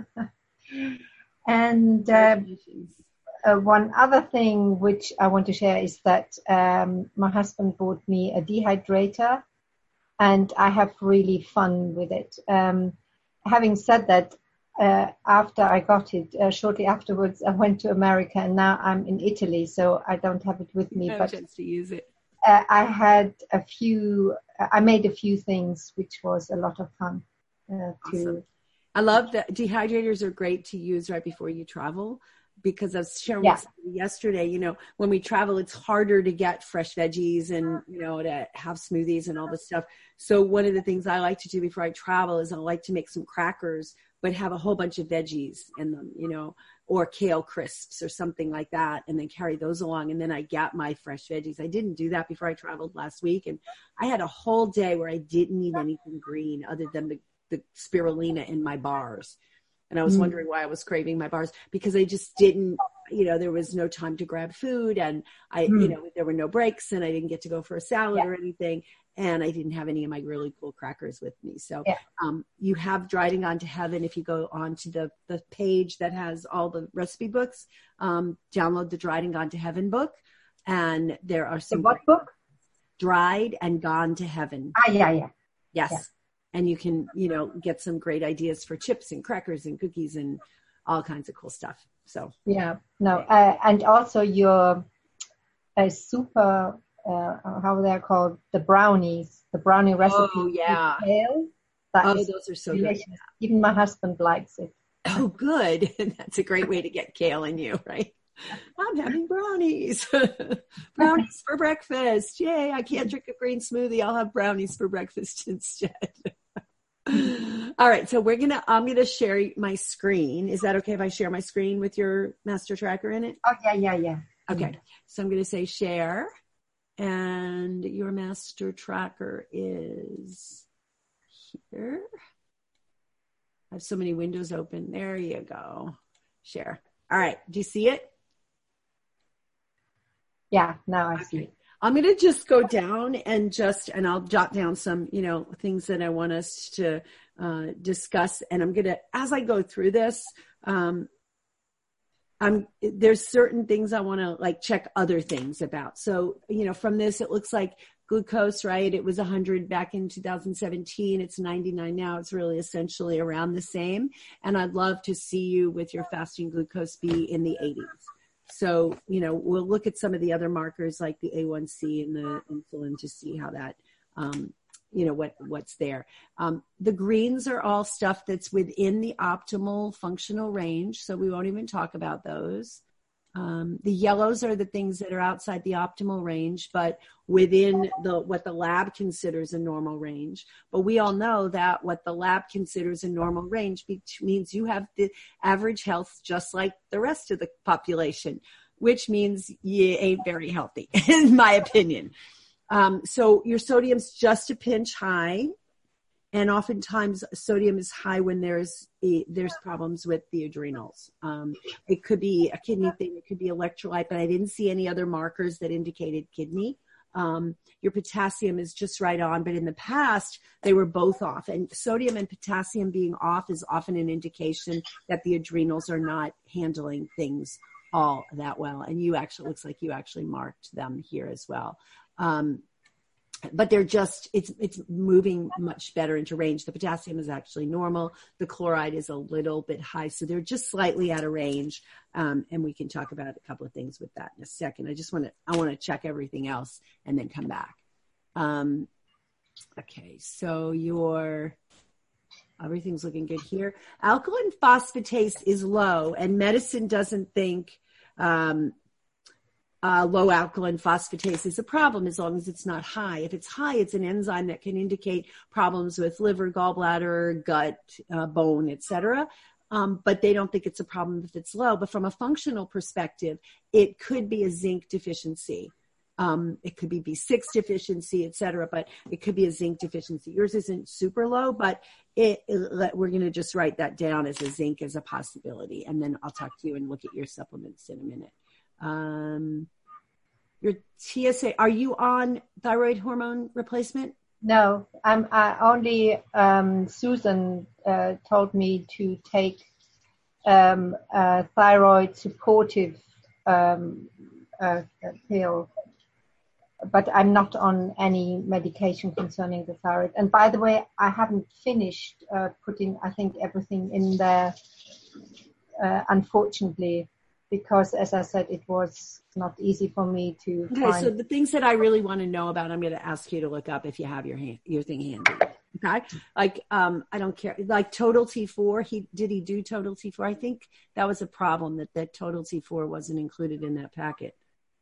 and. Uh, Uh, one other thing which I want to share is that um, my husband bought me a dehydrator, and I have really fun with it. Um, having said that, uh, after I got it, uh, shortly afterwards, I went to America, and now I'm in Italy, so I don't have it with me. No but chance to use it. Uh, I had a few. I made a few things, which was a lot of fun. Uh, to Awesome. I love that dehydrators are great to use right before you travel. Because I was sharing Yeah. with somebody yesterday, you know, when we travel, it's harder to get fresh veggies and, you know, to have smoothies and all this stuff. So one of the things I like to do before I travel is I like to make some crackers, but have a whole bunch of veggies in them, you know, or kale crisps or something like that, and then carry those along. And then I get my fresh veggies. I didn't do that before I traveled last week. And I had a whole day where I didn't eat anything green other than the, the spirulina in my bars. And I was Mm. wondering why I was craving my bars, because I just didn't, you know, there was no time to grab food, and I, Mm. you know, there were no breaks, and I didn't get to go for a salad Yeah. or anything. And I didn't have any of my really cool crackers with me. So Yeah. um, you have Driding On to Heaven. If you go on to the, the page that has all the recipe books, um, download the Driding On to Heaven book. And there are the some what book? Dried and Gone to Heaven. Ah, yeah, yeah. Yes. Yeah. And you can, you know, get some great ideas for chips and crackers and cookies and all kinds of cool stuff. So, Yeah, no, uh, and also your uh, super, uh, how they're called, the brownies, the brownie recipe. Oh, yeah. with kale. That oh, is those are so delicious. good. Even my husband likes it. Oh, good. That's a great way to get kale in you, right? I'm having brownies. Brownies for breakfast. Yay. I can't drink a green smoothie. I'll have brownies for breakfast instead. All right. So we're going to, I'm going to share my screen. Is that okay if I share my screen with your master tracker in it? Oh, yeah, yeah, yeah. Okay. So I'm going to say share, and your master tracker is here. I have so many windows open. There you go. Share. All right. Do you see it? Yeah, now I see. Okay. I'm going to just go down and just, and I'll jot down some, you know, things that I want us to uh, discuss. And I'm going to, as I go through this, um, I'm, there's certain things I want to like check other things about. So, you know, from this, it looks like glucose, right? It was one hundred back in two thousand seventeen. It's ninety-nine now. It's really essentially around the same. And I'd love to see you with your fasting glucose be in the eighties. So, you know, we'll look at some of the other markers like the A one C and the insulin to see how that, um, you know, what, what's there. Um, the greens are all stuff that's within the optimal functional range. So we won't even talk about those. Um, the yellows are the things that are outside the optimal range, but within the, what the lab considers a normal range. But we all know that what the lab considers a normal range means you have the average health just like the rest of the population, which means you ain't very healthy, in my opinion. Um, so your sodium's just a pinch high, and oftentimes sodium is high when there's a, there's problems with the adrenals. Um, it could be a kidney thing, it could be electrolyte, but I didn't see any other markers that indicated kidney. Um, your potassium is just right on, but in the past they were both off, and sodium and potassium being off is often an indication that the adrenals are not handling things all that well. And you actually, looks like you actually marked them here as well. Um, but they're just, it's, it's moving much better into range. The potassium is actually normal. The chloride is a little bit high. So they're just slightly out of range. Um, and we can talk about a couple of things with that in a second. I just want to, I want to check everything else and then come back. Um, okay. So your, everything's looking good here. Alkaline phosphatase is low, and medicine doesn't think, um, Uh, low alkaline phosphatase is a problem as long as it's not high. If it's high, it's an enzyme that can indicate problems with liver, gallbladder, gut, uh, bone, et cetera. Um, but they don't think it's a problem if it's low. But from a functional perspective, it could be a zinc deficiency. Um, it could be B six deficiency, et cetera, but it could be a zinc deficiency. Yours isn't super low, but it, it, we're going to just write that down as a zinc as a possibility. And then I'll talk to you and look at your supplements in a minute. Um, your T S A, are you on thyroid hormone replacement? No, I'm I only, um, Susan, uh, told me to take, um, a thyroid supportive, um, uh, pill, but I'm not on any medication concerning the thyroid. And by the way, I haven't finished, uh, putting, I think, everything in there, uh, unfortunately, because, as I said, it was not easy for me to okay, find. So the things that I really want to know about, I'm going to ask you to look up if you have your hand, your thing handy. Okay. Like, um, I don't care. Like total T four, he, did he do total T four? I think that was a problem that that total T four wasn't included in that packet.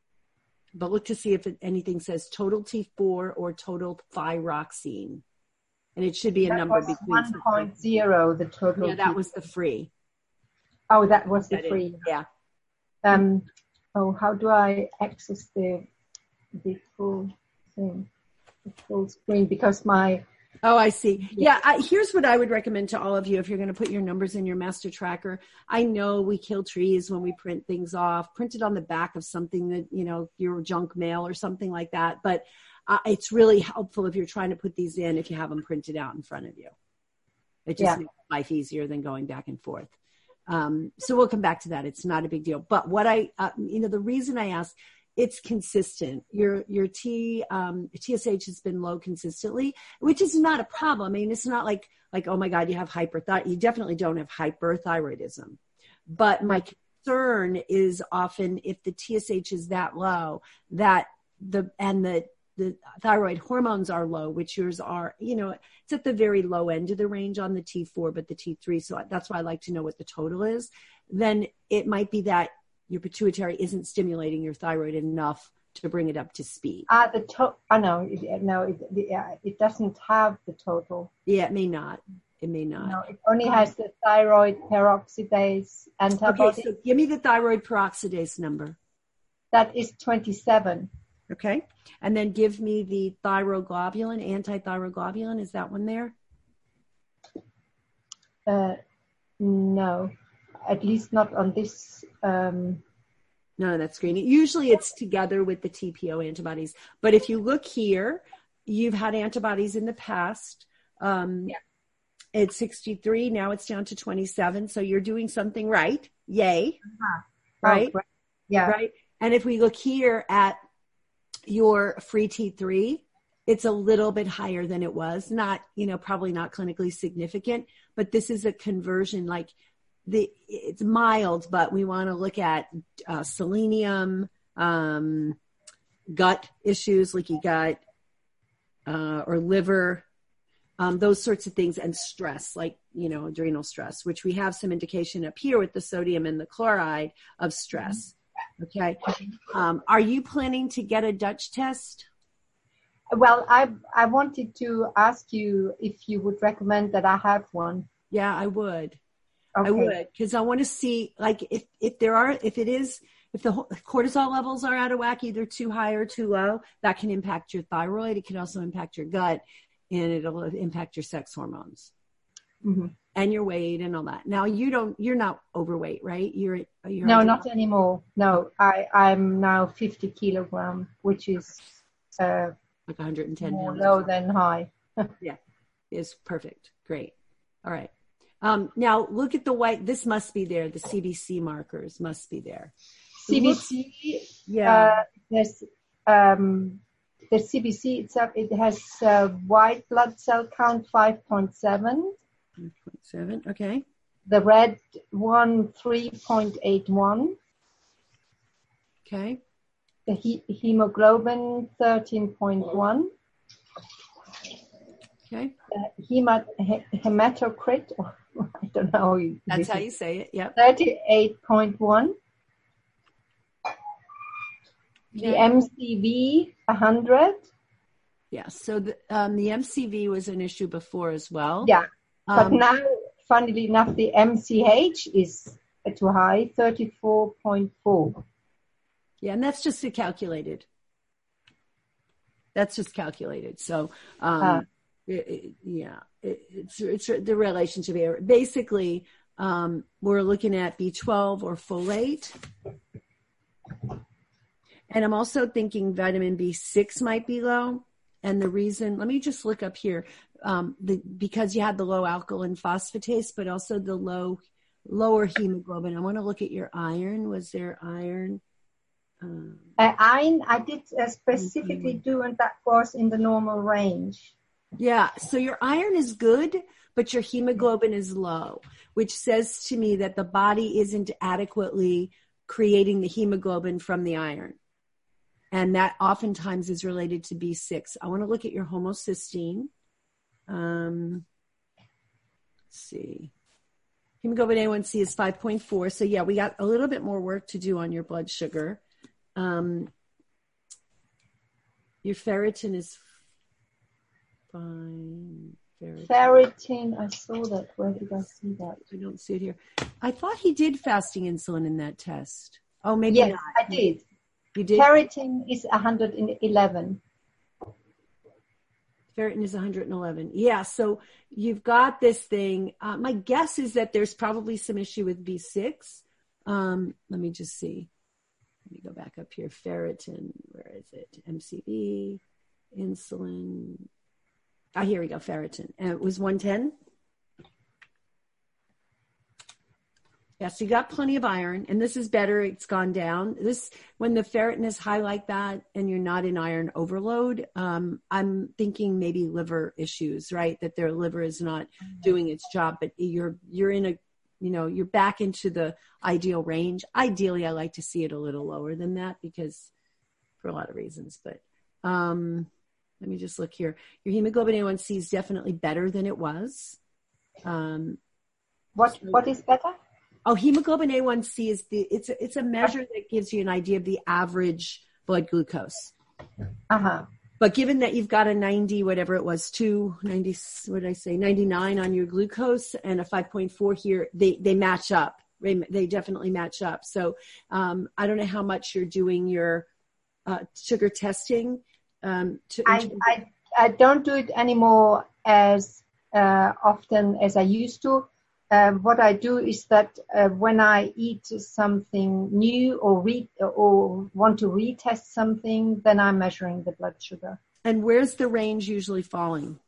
But look to see if it, anything says total T four or total thyroxine. And it should be a that number was between one point zero, the total. Yeah, that was the free. Oh, that was the That free. is, yeah. Um, oh, how do I access the the full thing, the full screen? Because my oh, I see. Yeah, I, here's what I would recommend to all of you if you're going to put your numbers in your master tracker. I know we kill trees when we print things off. Print it on the back of something that, you know, your junk mail or something like that. But uh, it's really helpful if you're trying to put these in if you have them printed out in front of you. It just yeah. makes life easier than going back and forth. Um, so we'll come back to that. It's not a big deal. But what I, uh, you know, the reason I ask, it's consistent. Your, your T, um, T S H has been low consistently, which is not a problem. I mean, it's not like, like, oh my God, you have hyperthyroid. You definitely don't have hyperthyroidism. But my concern is often if the T S H is that low, that the, and the, the thyroid hormones are low, which yours are, you know, it's at the very low end of the range on the T four, but the T three. So that's why I like to know what the total is. Then it might be that your pituitary isn't stimulating your thyroid enough to bring it up to speed. Ah, uh, the to- I know, it, no, it, yeah, it doesn't have the total. Yeah, it may not. It may not. No, it only has the thyroid peroxidase antibody. Okay, so give me the thyroid peroxidase number. That is twenty-seven. Okay. And then give me the thyroglobulin, anti-thyroglobulin. Is that one there? Uh, no, at least not on this. Um, none of that screening. Usually it's together with the T P O antibodies. But if you look here, you've had antibodies in the past. Um, yeah. It's sixty-three. Now it's down to twenty-seven. So you're doing something right. Yay. Uh-huh. Right? Oh, yeah. Right. And if we look here at your free T three, it's a little bit higher than it was. Not, you know, probably not clinically significant, but this is a conversion. Like the, it's mild, but we want to look at uh, selenium, um, gut issues, leaky gut, uh, or liver. Um, those sorts of things, and stress, like, you know, adrenal stress, which we have some indication up here with the sodium and the chloride of stress. Okay. Um, are you planning to get a Dutch test? Well, I I wanted to ask you if you would recommend that I have one. Yeah, I would. Okay. I would, because I want to see, like, if, if there are, if it is, if the cortisol levels are out of whack, either too high or too low, that can impact your thyroid. It can also impact your gut. And it'll impact your sex hormones mm-hmm. and your weight and all that. Now you don't, you're not overweight, right? You're, you're no, not anymore. No, I, I'm now fifty kilogram, which is uh, like one hundred ten more pounds. Low than high. Yeah, it's perfect. Great. All right. Um, now look at the white. This must be there. The C B C markers must be there. C B C. Looks, yeah. Uh, there's um. The C B C itself, it has uh, white blood cell count five point seven. five point seven, okay. The red one, three point eight one. Okay. The he- hemoglobin, thirteen point one. Okay. Uh, hemat- he- hematocrit, I don't know. How you, That's how you say it, yep. thirty-eight point one. The M C V, one hundred. Yeah, so the, um, the M C V was an issue before as well. Yeah, but um, now, funnily enough, the M C H is too high, thirty-four point four. Yeah, and that's just calculated. That's just calculated. So, um, uh, it, it, yeah, it, it's, it's the relationship here. Basically, um, we're looking at B twelve or folate. And I'm also thinking vitamin B six might be low. And the reason, let me just look up here, um, the, because you had the low alkaline phosphatase, but also the low, lower hemoglobin. I want to look at your iron. Was there iron? Um, uh, iron, I did uh, specifically mm-hmm. do, and that was in the normal range. Yeah. So your iron is good, but your hemoglobin is low, which says to me that the body isn't adequately creating the hemoglobin from the iron. And that oftentimes is related to B six. I want to look at your homocysteine. Um, let's see. Hemoglobin A one C is five point four. So yeah, we got a little bit more work to do on your blood sugar. Um, your ferritin is fine. Ferritin. Ferritin, I saw that. Where did I see that? I don't see it here. I thought he did fasting insulin in that test. Oh, maybe yes, not. I did. You did? Ferritin is one hundred eleven. Ferritin is one hundred eleven. Yeah, so you've got this thing. Uh, my guess is that there's probably some issue with B six. Um, let me just see. Let me go back up here. Ferritin, where is it? M C V, insulin. Ah, here we go, ferritin. And it was one ten? Yeah, so you got plenty of iron, and this is better. It's gone down. This, when the ferritin is high like that and you're not in iron overload, um, I'm thinking maybe liver issues, right? That their liver is not doing its job, but you're, you're in a, you know, you're back into the ideal range. Ideally, I like to see it a little lower than that because for a lot of reasons, but, um, let me just look here. Your hemoglobin A one C is definitely better than it was. Um, what, what is better? Oh, hemoglobin A one C is the, it's a, it's a measure that gives you an idea of the average blood glucose. Uh-huh. But given that you've got a ninety, whatever it was, two ninety, what did I say, ninety-nine on your glucose and a five point four here, they, they match up. They, they definitely match up. So, um, I don't know how much you're doing your, uh, sugar testing. Um, to, I, I, I don't do it anymore as, uh, often as I used to. uh, what I do is that uh, when I eat something new or re- or want to retest something, then I'm measuring the blood sugar. And where's the range usually falling?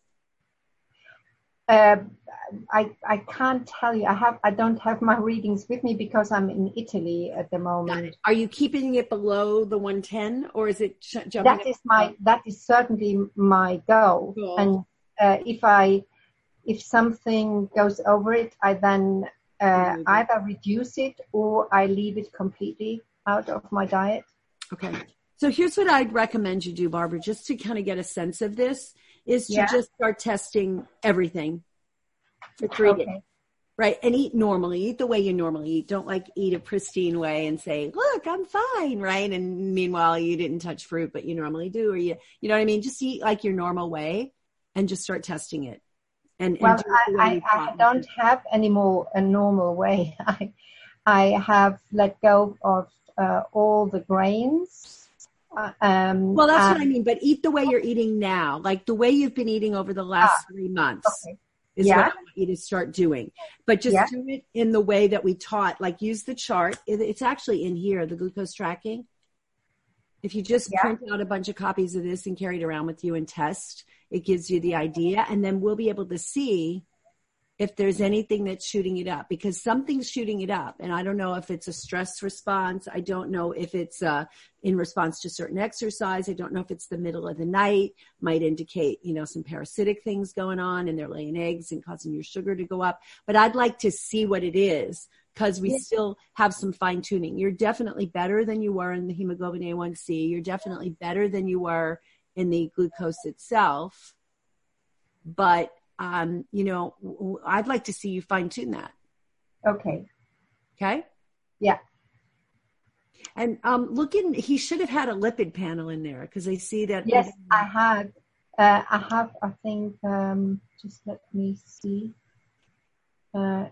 Uh, I I can't tell you. I have I don't have my readings with me because I'm in Italy at the moment. Are you keeping it below the one ten, or is it ch- jumping? That is my that is certainly my goal. Cool. And uh, if I if something goes over it, I then uh, mm-hmm. either reduce it or I leave it completely out of my diet. Okay. So here's what I'd recommend you do, Barbara, just to kind of get a sense of this, is to yeah. just start testing everything for three okay. days, right? And eat normally, eat the way you normally eat. Don't like eat a pristine way and say, look, I'm fine, right? And meanwhile, you didn't touch fruit, but you normally do, or you, you know what I mean? Just eat like your normal way and just start testing it. And, well, and I, I, I don't have any more a normal way. I, I have let go of uh, all the grains. Uh, um, well, that's um, what I mean. But eat the way you're eating now, like the way you've been eating over the last ah, three months okay. is yeah. what I want you to start doing. But just yeah. do it in the way that we taught, like use the chart. It, it's actually in here, the glucose tracking. If you just yeah. print out a bunch of copies of this and carry it around with you and test, it gives you the idea. And then we'll be able to see if there's anything that's shooting it up, because something's shooting it up. And I don't know if it's a stress response. I don't know if it's uh, in response to certain exercise. I don't know if it's the middle of the night, might indicate, you know, some parasitic things going on and they're laying eggs and causing your sugar to go up. But I'd like to see what it is, because we yeah. still have some fine tuning. You're definitely better than you were in the hemoglobin A one C. You're definitely better than you were in the glucose itself. But Um, you know, I'd like to see you fine tune that. Okay. Okay. Yeah. And um, look in, he should have had a lipid panel in there, because I see that. Yes, I had. Uh, I have, I think, um, just let me see. Uh,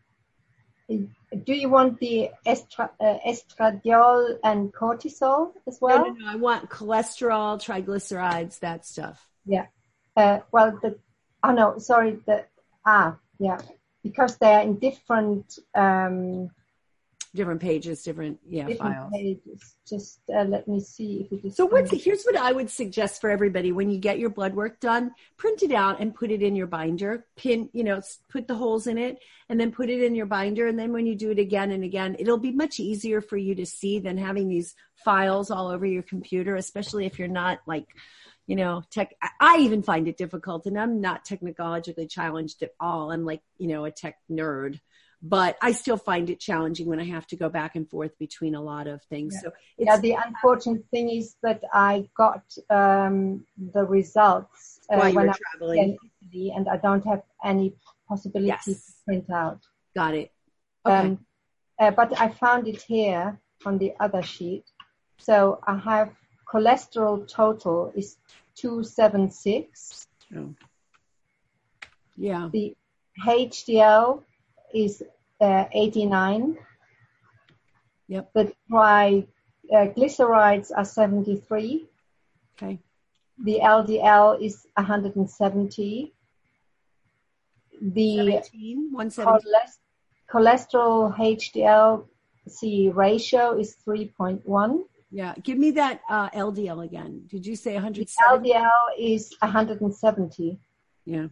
do you want the estra, uh, estradiol and cortisol as well? No, no, no. I want cholesterol, triglycerides, that stuff. Yeah. Uh, well, the Oh no, sorry. The ah, yeah, because they are in different um, different pages, different yeah different files. Pages. Just uh, let me see if it is. So what's here's what I would suggest for everybody: when you get your blood work done, print it out and put it in your binder. Pin, you know, put the holes in it, and then put it in your binder. And then when you do it again and again, it'll be much easier for you to see than having these files all over your computer, especially if you're not like. You know, tech, I even find it difficult, and I'm not technologically challenged at all. I'm like, you know, a tech nerd, but I still find it challenging when I have to go back and forth between a lot of things. Yeah. So it's, yeah, the unfortunate thing is that I got um, the results uh, while you when were I traveling, was in Italy, and I don't have any possibility yes. to print out. Got it. Okay. Um, uh, but I found it here on the other sheet. So I have cholesterol total is two seventy-six. Oh. Yeah. The H D L is uh, eighty-nine. Yep. The triglycerides are seventy-three. Okay. The L D L is one hundred seventy. The seventeen, one seventeen. cholesterol H D L C ratio is three point one. Yeah. Give me that uh, L D L again. Did you say one hundred seventy? L D L is one hundred seventy. Yeah.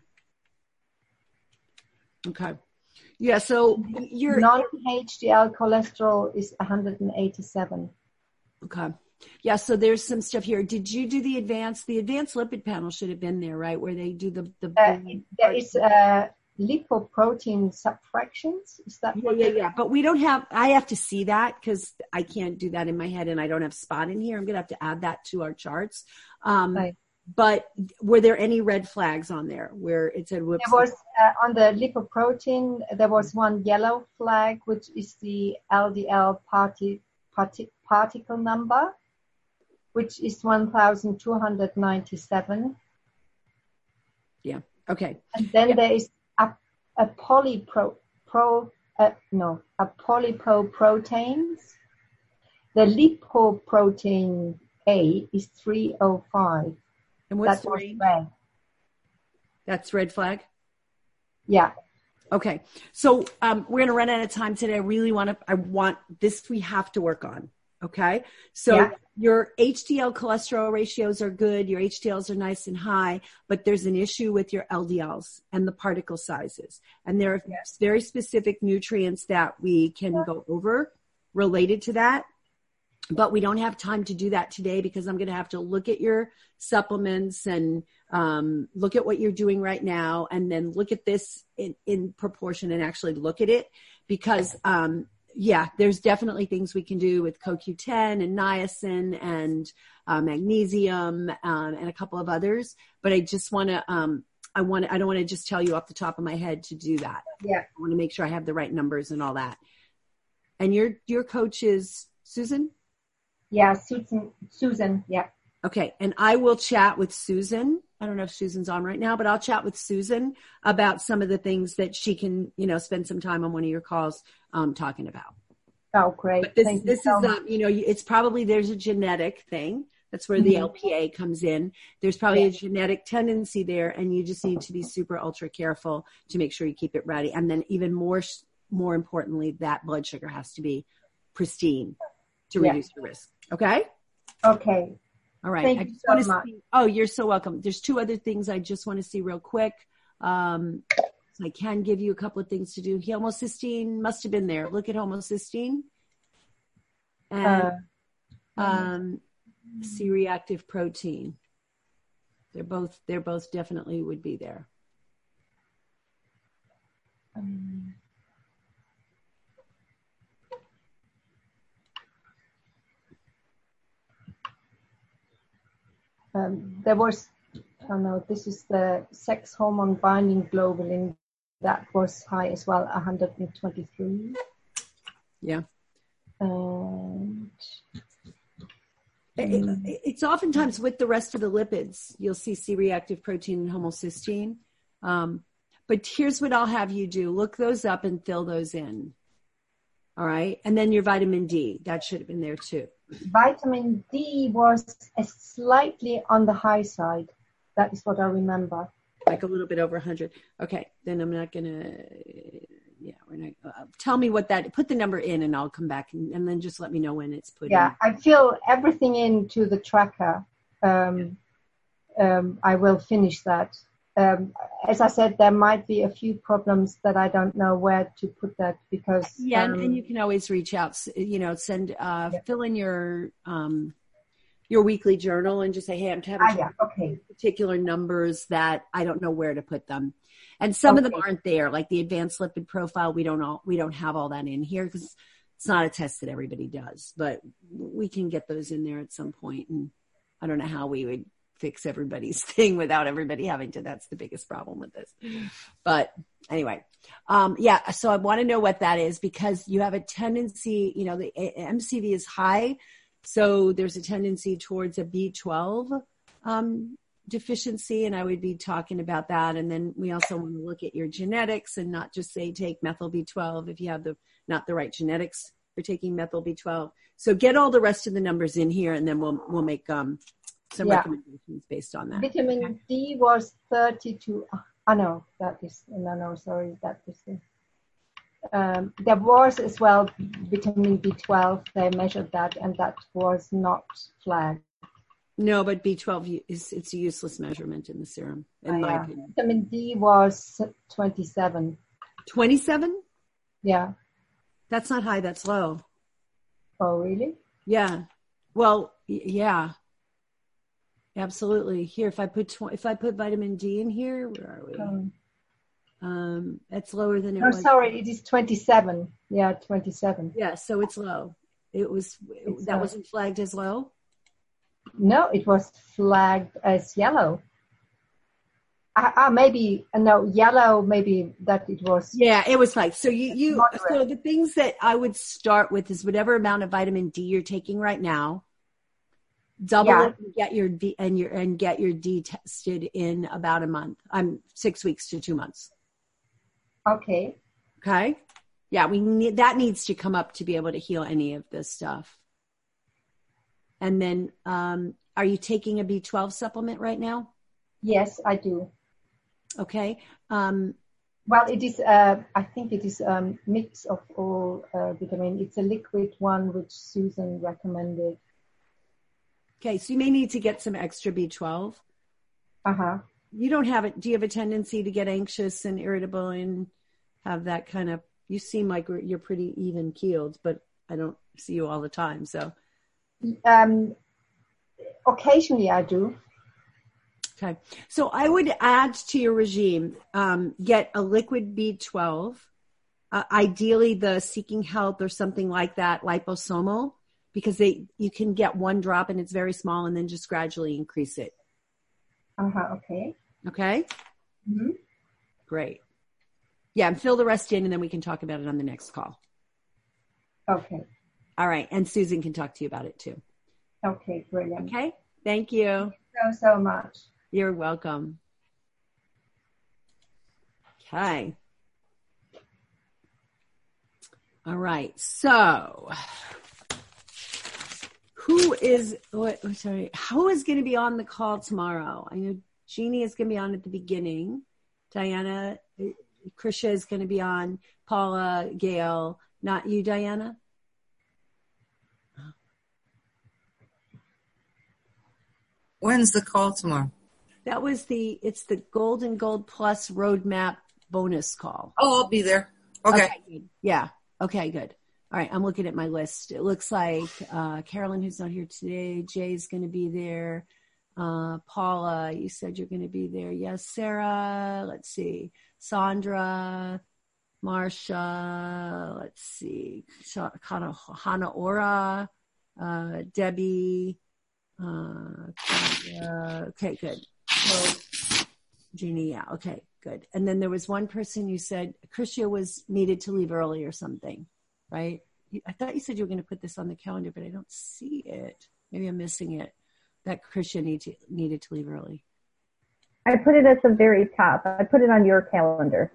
Okay. Yeah. So your non-H D L cholesterol is one hundred eighty-seven. Okay. Yeah. So there's some stuff here. Did you do the advanced? The advanced lipid panel should have been there, right? Where they do the the. Uh, there is uh, lipoprotein subfractions. Is that? Yeah, yeah, yeah. But we don't have. I have to see that because I can't do that in my head, and I don't have spot in here. I'm gonna have to add that to our charts. Um, right. But were there any red flags on there where it said whoops? There was uh, on the lipoprotein. There was one yellow flag, which is the L D L party, party, particle number, which is one thousand two hundred ninety-seven. Yeah. Okay. And then yeah. there is a, a polypro pro uh, no a polypoproteins. The lipoprotein A is three oh five. And what's that the was range? Red. That's red flag? Yeah. Okay. So um, we're going to run out of time today. I really want to, I want this, we have to work on. Okay. So yeah. Your H D L cholesterol ratios are good. Your H D Ls are nice and high, but there's an issue with your L D Ls and the particle sizes. And there are yes. very specific nutrients that we can go over related to that. But we don't have time to do that today because I'm going to have to look at your supplements and um, look at what you're doing right now and then look at this in, in proportion and actually look at it because, um, yeah, there's definitely things we can do with C O Q ten and niacin and uh, magnesium um, and a couple of others. But I just want to, um, I want I don't want to just tell you off the top of my head to do that. Yeah. I want to make sure I have the right numbers and all that. And your your coach is Susan? Yeah, Susan, Susan, yeah. Okay, and I will chat with Susan. I don't know if Susan's on right now, but I'll chat with Susan about some of the things that she can, you know, spend some time on one of your calls um, talking about. Oh, great. But this, Thank this you is, so um, you know, it's probably, there's a genetic thing. That's where the mm-hmm. L P A comes in. There's probably yeah. a genetic tendency there, and you just need to be super ultra careful to make sure you keep it ready. And then even more, more importantly, that blood sugar has to be pristine to yeah. reduce the risk. Okay? Okay. All right. Thank I you just so want to much. see, oh, you're so welcome. There's two other things I just want to see real quick. Um, so I can give you a couple of things to do. Homocysteine must have been there. Look at homocysteine. And uh, um, C-reactive protein. They're both, they're both definitely would be there. Um, Um, there was, oh no, this is the sex hormone binding globulin that was high as well, one hundred twenty-three. Yeah. And it, it, it's oftentimes with the rest of the lipids, you'll see C-reactive protein and homocysteine. Um, but here's what I'll have you do. Look those up and fill those in. All right. And then your vitamin D, that should have been there too. Vitamin D was a slightly on the high side. That is what I remember. Like a little bit over one hundred. Okay, then I'm not going to, yeah, we're not, uh, tell me what that, put the number in and I'll come back and, and then just let me know when it's put yeah, in. I fill everything into the tracker. Um, um, I will finish that. Um, as I said, there might be a few problems that I don't know where to put that because yeah, um, and, and you can always reach out. You know, send uh, yeah. fill in your um, your weekly journal and just say, "Hey, I'm having ah, yeah. okay. particular numbers that I don't know where to put them." And some okay. of them aren't there, like the advanced lipid profile. We don't all we don't have all that in here because it's not a test that everybody does, but we can get those in there at some point. And I don't know how we would fix everybody's thing without everybody having to. That's the biggest problem with this. But anyway, um, yeah, so I want to know what that is because you have a tendency, you know, the M C V is high. So there's a tendency towards a B twelve um, deficiency. And I would be talking about that. And then we also want to look at your genetics and not just say take methyl B twelve if you have the not the right genetics for taking methyl B twelve. So get all the rest of the numbers in here and then we'll, we'll make, um, some yeah. recommendations based on that. Vitamin okay. D was thirty-two. Oh, no, that is, no, no, sorry, that is the, um, there was as well vitamin B twelve. They measured that and that was not flagged. No, but B twelve is, it's a useless measurement in the serum, in oh, my yeah. opinion. Vitamin D was twenty-seven. twenty-seven? Yeah. That's not high, that's low. Oh, really? Yeah. Well, yeah. Absolutely. Here, if I put tw- if I put vitamin D in here, where are we? Um, um, that's lower than it oh, was. Oh, sorry, it is twenty-seven. Yeah, twenty-seven. Yeah, so it's low. It was it, that low. Wasn't flagged as low. No, it was flagged as yellow. Ah, uh, uh, maybe no yellow. Maybe that it was. Yeah, it was flagged. So you you moderate. So the things that I would start with is whatever amount of vitamin D you're taking right now. Double yeah. it and get your D and your and get your D tested in about a month. I'm six weeks to two months. Okay. Okay. Yeah, we need that needs to come up to be able to heal any of this stuff. And then, um, are you taking a B twelve supplement right now? Yes, I do. Okay. Um, Well, it is. Uh, I think it is a um, mix of all uh, vitamin. It's a liquid one, which Susan recommended. Okay, so you may need to get some extra B twelve. Uh huh. You don't have it. Do you have a tendency to get anxious and irritable and have that kind of? You seem like you're pretty even keeled, but I don't see you all the time. So, um, occasionally I do. Okay. So I would add to your regime, um, get a liquid B twelve, uh, ideally the Seeking Health or something like that, liposomal, because they, you can get one drop and it's very small and then just gradually increase it. Uh-huh. Okay. Okay. Mm-hmm. Great. Yeah. And fill the rest in and then we can talk about it on the next call. Okay. All right. And Susan can talk to you about it too. Okay. Brilliant. Okay. Thank you. Thank you so, so much. You're welcome. Okay. All right. So who is, what, oh, sorry, who is going to be on the call tomorrow? I know Jeannie is going to be on at the beginning. Diana, Krisha is going to be on. Paula, Gail, not you, Diana? When's the call tomorrow? That was the, it's the Golden Gold Plus Roadmap bonus call. Oh, I'll be there. Okay. Okay, good. Yeah. Okay, good. All right. I'm looking at my list. It looks like uh, Carolyn, who's not here today, Jay's going to be there. Uh, Paula, you said you're going to be there. Yes, Sarah. Let's see. Sandra, Marsha. Let's see. Hana, Hana Ora, uh, Debbie. Uh, uh, okay, good. So, Jeannie, yeah, okay, good. And then there was one person you said, Krisha was needed to leave early or something, right? I thought you said you were going to put this on the calendar, but I don't see it. Maybe I'm missing it. That Krisha need to, needed to leave early. I put it at the very top. I put it on your calendar.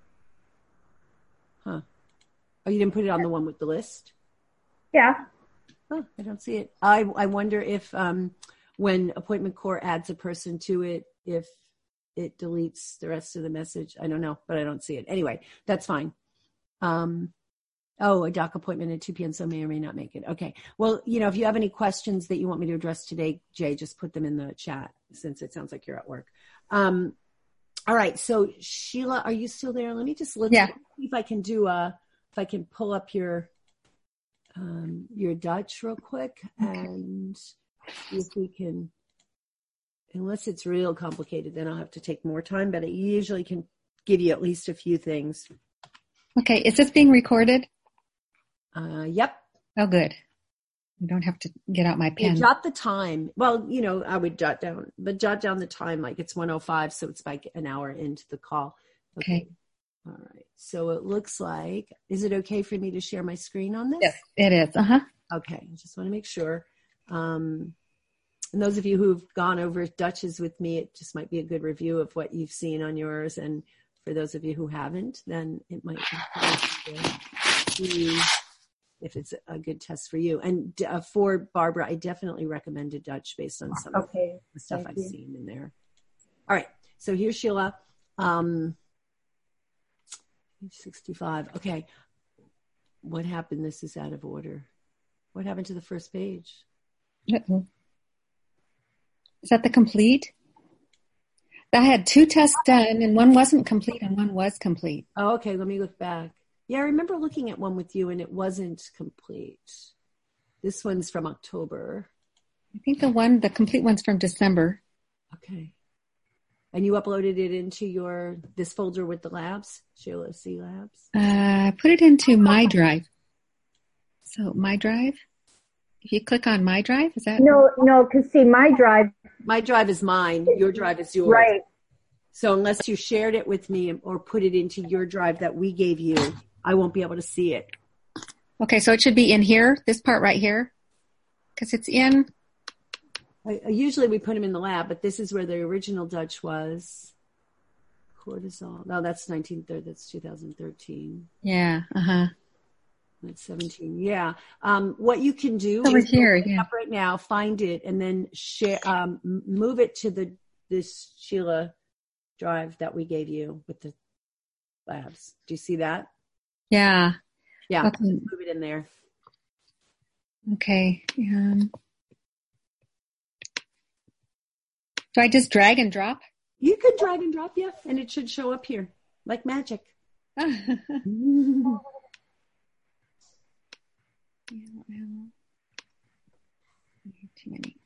Huh. Oh, you didn't put it on the one with the list? Yeah. Oh, I don't see it. I I wonder if um, when Appointment Core adds a person to it, if it deletes the rest of the message. I don't know, but I don't see it. Anyway, that's fine. Um, oh, a doc appointment at two p.m., so may or may not make it. Okay. Well, you know, if you have any questions that you want me to address today, Jay, just put them in the chat since it sounds like you're at work. Um, all right. So Sheila, are you still there? Let me just look. Yeah. See if I can do a, if I can pull up your, um, your Dutch real quick and see if we can, unless it's real complicated, then I'll have to take more time, but I usually can give you at least a few things. Okay. Is this being recorded? Uh, yep. Oh, good. You don't have to get out my pen. Yeah, jot the time. Well, you know, I would jot down, but jot down the time like it's one oh five, so it's like an hour into the call. Okay. okay. All right. So it looks like, is it okay for me to share my screen on this? Yes, it is. Uh-huh. Okay. I just want to make sure. Um, and those of you who've gone over Dutch's with me, it just might be a good review of what you've seen on yours. And for those of you who haven't, then it might be good to see if it's a good test for you. And uh, for Barbara, I definitely recommended Dutch based on some okay. of the stuff Thank I've you. seen in there. All right. So here's Sheila. Um, sixty-five. Okay. What happened? This is out of order. What happened to the first page? Uh-oh. Is that the complete? I had two tests done and one wasn't complete and one was complete. Oh, okay. Let me look back. Yeah, I remember looking at one with you and it wasn't complete. This one's from October. I think the one, the complete one's from December. Okay. And you uploaded it into your, this folder with the labs, Sheila C Labs? Uh, put it into My Drive. So My Drive? If you click on My Drive, is that? No, no, because see, My Drive. My Drive is mine. Your Drive is yours. Right. So unless you shared it with me or put it into your Drive that we gave you, I won't be able to see it. Okay, so it should be in here, this part right here, because it's in. I, usually we put them in the lab, but this is where the original Dutch was. Cortisol. No, that's nineteen thirty. That's two thousand thirteen. Yeah. Uh huh. That's seventeen. Yeah. Um, what you can do over is here, look it yeah. up right now, find it, and then share. Um, move it to the this Sheila Drive that we gave you with the Labs. Do you see that? Yeah. Yeah. Okay. Move it in there. Okay. Um, do I just drag and drop? You could drag and drop, yeah, and it should show up here like magic. Yeah, well, too many.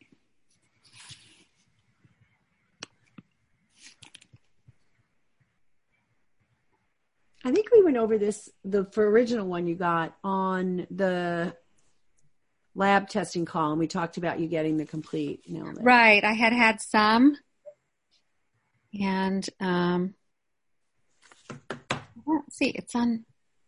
I think we went over this, the for original one you got on the lab testing call, and we talked about you getting the complete. You know, right. I had had some, and um, let's see, it's on.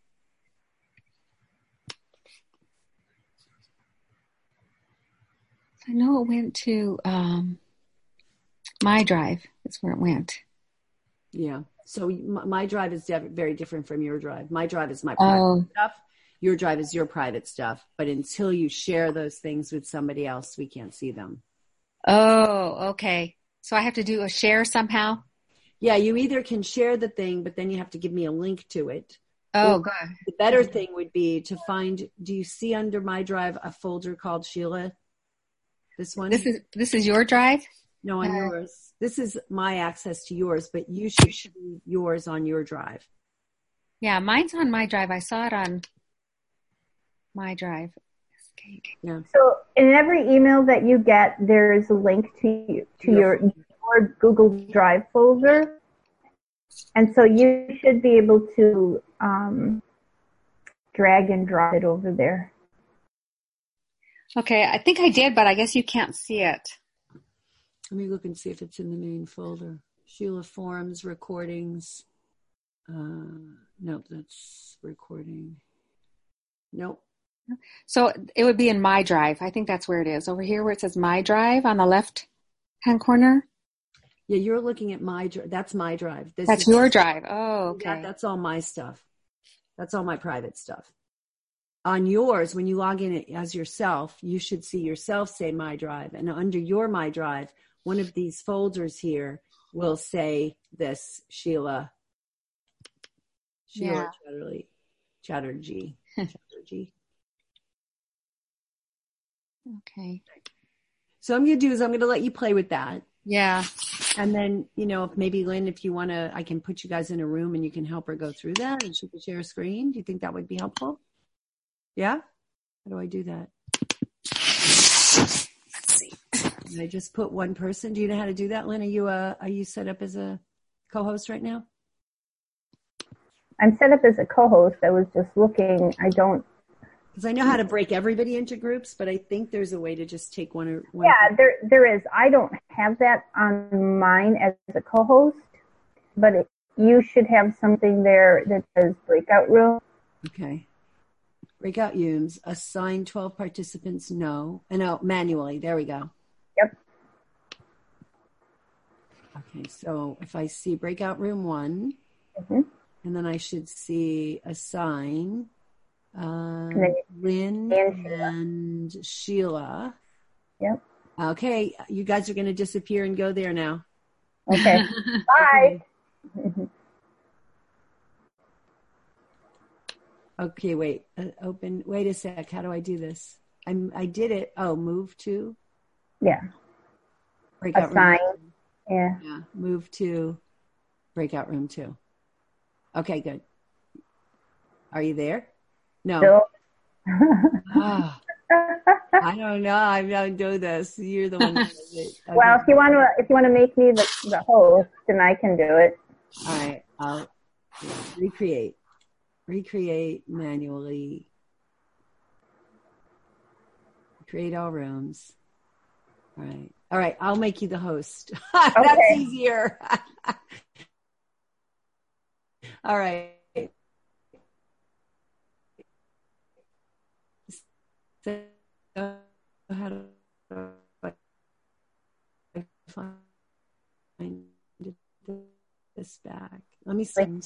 I know it went to um, my drive. That's where it went. Yeah. So my, my drive is def- very different from your drive. My drive is my private oh. stuff. Your drive is your private stuff. But until you share those things with somebody else, we can't see them. Oh, okay. So I have to do a share somehow? Yeah, you either can share the thing, but then you have to give me a link to it. Oh, or good. The better thing would be to find, do you see under my drive a folder called Sheila? This one? This is this is your drive? No, on uh, yours. This is my access to yours, but you should see yours on your drive. Yeah, mine's on my drive. I saw it on my drive. Yeah. So in every email that you get, there is a link to to your, your Google Drive folder, and so you should be able to um, drag and drop it over there. Okay, I think I did, but I guess you can't see it. Let me look and see if it's in the main folder. Sheila Forums, recordings. Uh, nope, that's recording. Nope. So it would be in my drive. I think that's where it is. Over here where it says my drive on the left hand corner. Yeah, you're looking at my drive. That's my drive. This that's is your drive. Oh, okay. That, that's all my stuff. That's all my private stuff. On yours, when you log in as yourself, you should see yourself say my drive. And under your my drive, one of these folders here will say this, Sheila. Sheila yeah. Chatterley. Chatterjee. Chatterjee. Okay. So I'm going to do is I'm going to let you play with that. Yeah. And then, you know, if maybe Lynn, if you want to, I can put you guys in a room and you can help her go through that and she can share a screen. Do you think that would be helpful? Yeah? How do I do that? Let's see. Did I just put one person? Do you know how to do that, Lynn? Are you, uh, are you set up as a co-host right now? I'm set up as a co-host. I was just looking. I don't. Because I know how to break everybody into groups, but I think there's a way to just take one or one. Yeah, there there is. I don't have that on mine as a co-host, but it, you should have something there that says breakout room. Okay. Breakout rooms. Assign twelve participants. No. And no, manually. There we go. Yep. Okay, so if I see breakout room one, mm-hmm. and then I should see assign uh, Lynn and Sheila. Yep. Okay, you guys are going to disappear and go there now. Okay. Bye. Okay, wait. Uh, open. Wait a sec. How do I do this? I'm. I did it. Oh, move to. Yeah. Breakout assign. room. Yeah. Yeah. Move to breakout room two. Okay, good. Are you there? No. No. Oh, I don't know. I don't do this. You're the one. That does it. Okay. Well, if you want to, if you want to make me the, the host, then I can do it. All right. I'll recreate. Recreate manually. Create all rooms. All right. All right. I'll make you the host. That's Okay. easier. All right. So how do I find this back? Let me send.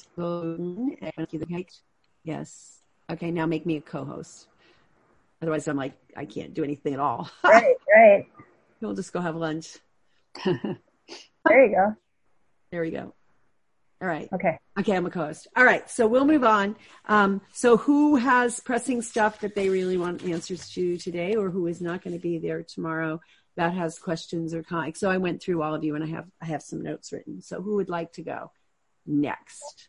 Yes. Okay. Now make me a co-host. Otherwise, I'm like, I can't do anything at all. Right. Right. We'll just go have lunch. There you go. There we go. All right. Okay. Okay, I'm a co-host. All right, so we'll move on. Um, so who has pressing stuff that they really want answers to today, or who is not going to be there tomorrow that has questions or comments? So I went through all of you, and I have I have some notes written. So who would like to go next?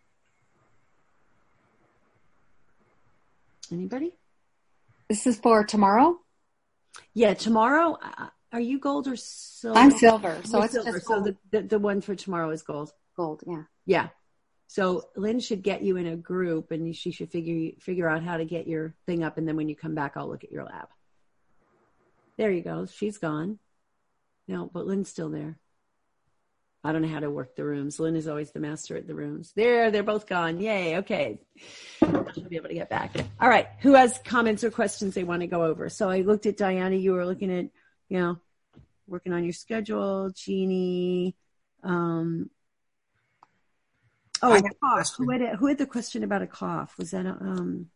Anybody? This is for tomorrow? Yeah, tomorrow. Uh, are you gold or silver? I'm silver. So You're it's silver. just So gold. the, the, the one for tomorrow is gold. Gold, yeah. Yeah. So Lynn should get you in a group, and she should figure figure out how to get your thing up. And then when you come back, I'll look at your lab. There you go. She's gone. No, but Lynn's still there. I don't know how to work the rooms. Lynn is always the master at the rooms. There, they're both gone. Yay. Okay. She'll be able to get back. All right. Who has comments or questions they want to go over? So I looked at Diana. You were looking at, you know, working on your schedule. Jeannie. Um, oh, cough. Who had, a, who had the question about a cough? Was that a, um,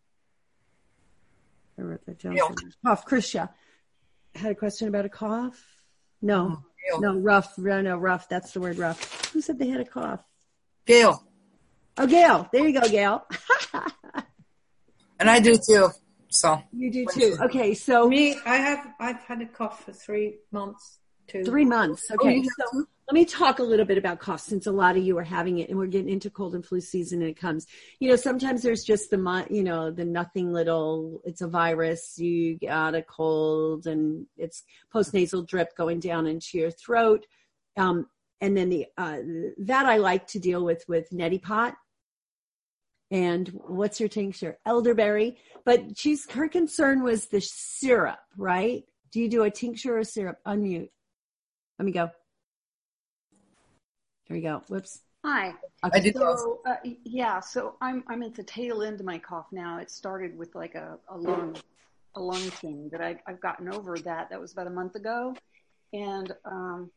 I wrote that down. Cough. Krisha had a question about a cough. No. Gail. No, rough. No, no, rough. That's the word rough. Who said they had a cough? Gail. Oh, Gail. There you go, Gail. And I do too. So you do too. Okay, so me, I have I've had a cough for three months too. Three months. Okay, oh, so let me talk a little bit about cough, since a lot of you are having it, and we're getting into cold and flu season, and it comes. You know, sometimes there's just the you know the nothing little. It's a virus. You got a cold, and it's postnasal drip going down into your throat, um, and then the uh, that I like to deal with with neti pot. And what's your tincture? Elderberry. But she's her concern was the syrup, right? Do you do a tincture or syrup? Unmute. Let me go. There we go. Whoops. Hi. Okay. I did So, uh, yeah, so I'm I'm at the tail end of my cough now. It started with like a, a lung a lung thing that I, I've gotten over that. That was about a month ago. And um,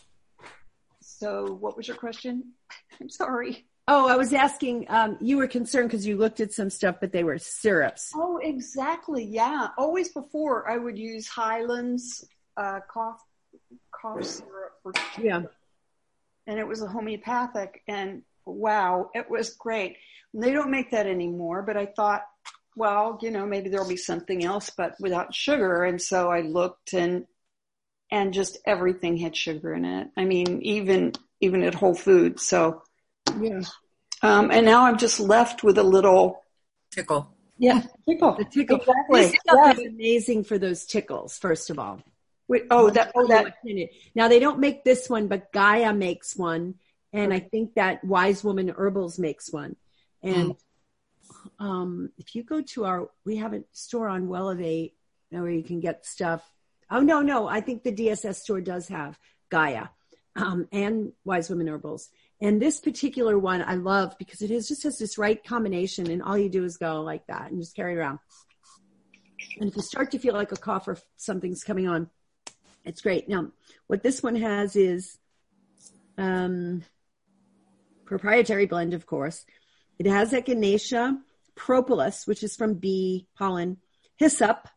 so what was your question? I'm sorry. Oh, I was asking, um, you were concerned because you looked at some stuff, but they were syrups. Oh, exactly. Yeah. Always before I would use Highlands uh, cough cough syrup for yeah. And it was a homeopathic, and wow, it was great. And they don't make that anymore, but I thought, well, you know, maybe there'll be something else, but without sugar. And so I looked, and and just everything had sugar in it. I mean, even even at Whole Foods. So yeah. Um, and now I'm just left with a little tickle. Yeah, tickle. The tickle. Exactly. This stuff Yeah. is amazing for those tickles, first of all. Wait, oh, that, oh, that. Now they don't make this one, but Gaia makes one, and I think that Wise Woman Herbals makes one. And mm. um, if you go to our, we have a store on Wellevate where you can get stuff. Oh no, no, I think the D S S store does have Gaia um, and Wise Woman Herbals. And this particular one I love because it is just has this right combination, and all you do is go like that and just carry it around. And if you start to feel like a cough or something's coming on, it's great. Now, what this one has is um, proprietary blend, of course. It has echinacea, propolis, which is from bee pollen, hyssop,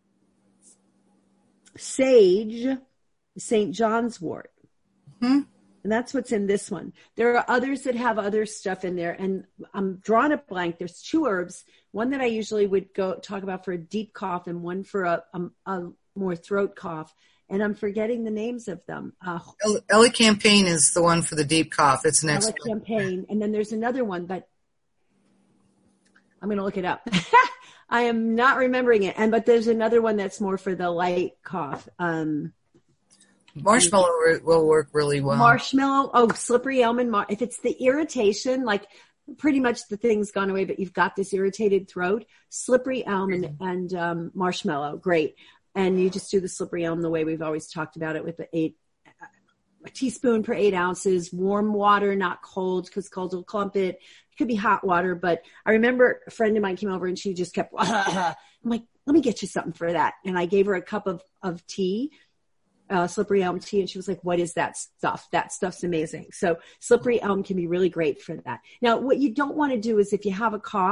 sage, Saint John's wort. Mm-hmm. And that's what's in this one. There are others that have other stuff in there, and I'm drawing a blank. There's two herbs, one that I usually would go talk about for a deep cough and one for a, a, a more throat cough. And I'm forgetting the names of them. Uh, Elecampane is the one for the deep cough. It's next. Elecampane. And then there's another one, but I'm going to look it up. I am not remembering it. And but there's another one that's more for the light cough. Um, Marshmallow will work really well. Marshmallow. Oh, slippery elm and mar- if it's the irritation, like pretty much the thing's gone away, but you've got this irritated throat, slippery elm and, and um, marshmallow. Great. And you just do the slippery elm the way we've always talked about it with the eight, a teaspoon per eight ounces, warm water, not cold because cold will clump it. It could be hot water, but I remember a friend of mine came over and she just kept, I'm like, let me get you something for that. And I gave her a cup of, of tea, uh, slippery elm tea. And she was like, what is that stuff? That stuff's amazing. So slippery elm can be really great for that. Now, what you don't want to do is if you have a cough,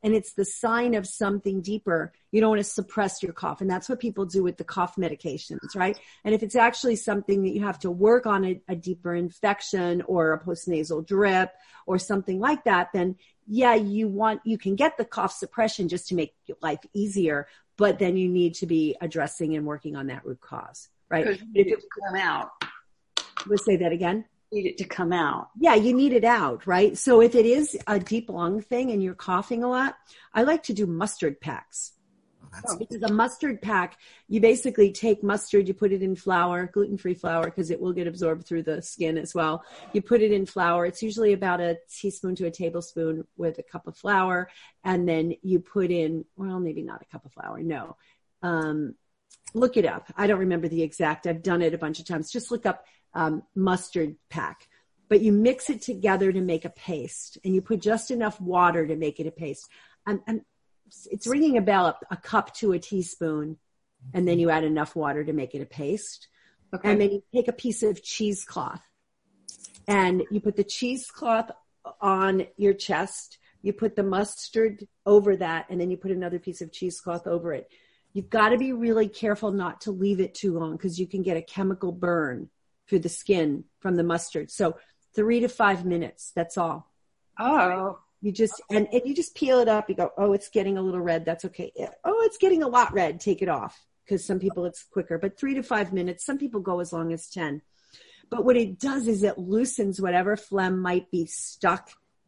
and it's the sign of something deeper, you don't want to suppress your cough. And that's what people do with the cough medications, right? And if it's actually something that you have to work on, a, a deeper infection or a postnasal drip or something like that, then yeah, you want, you can get the cough suppression just to make life easier, but then you need to be addressing and working on that root cause, right? Because you need it to come out. We'll say that again. Need it to come out. Yeah, you need it out, right? So if it is a deep lung thing and you're coughing a lot, I like to do mustard packs. Oh, because a mustard pack, you basically take mustard, you put it in flour, gluten-free flour, because it will get absorbed through the skin as well. You put it in flour. It's usually about a teaspoon to a tablespoon with a cup of flour. And then you put in, well, maybe not a cup of flour. No. Um, look it up. I don't remember the exact. I've done it a bunch of times. Just look up um, mustard pack. But you mix it together to make a paste. And you put just enough water to make it a paste. And, and it's ringing a bell, a cup to a teaspoon, and then you add enough water to make it a paste. Okay. And then you take a piece of cheesecloth and you put the cheesecloth on your chest. You put the mustard over that, and then you put another piece of cheesecloth over it. You've got to be really careful not to leave it too long because you can get a chemical burn through the skin from the mustard. So three to five minutes, that's all. Oh. You just, and, and you just peel it up. You go, oh, it's getting a little red. That's okay. Oh, it's getting a lot red. Take it off. Because some people it's quicker, but three to five minutes. Some people go as long as ten. But what it does is it loosens whatever phlegm might be stuck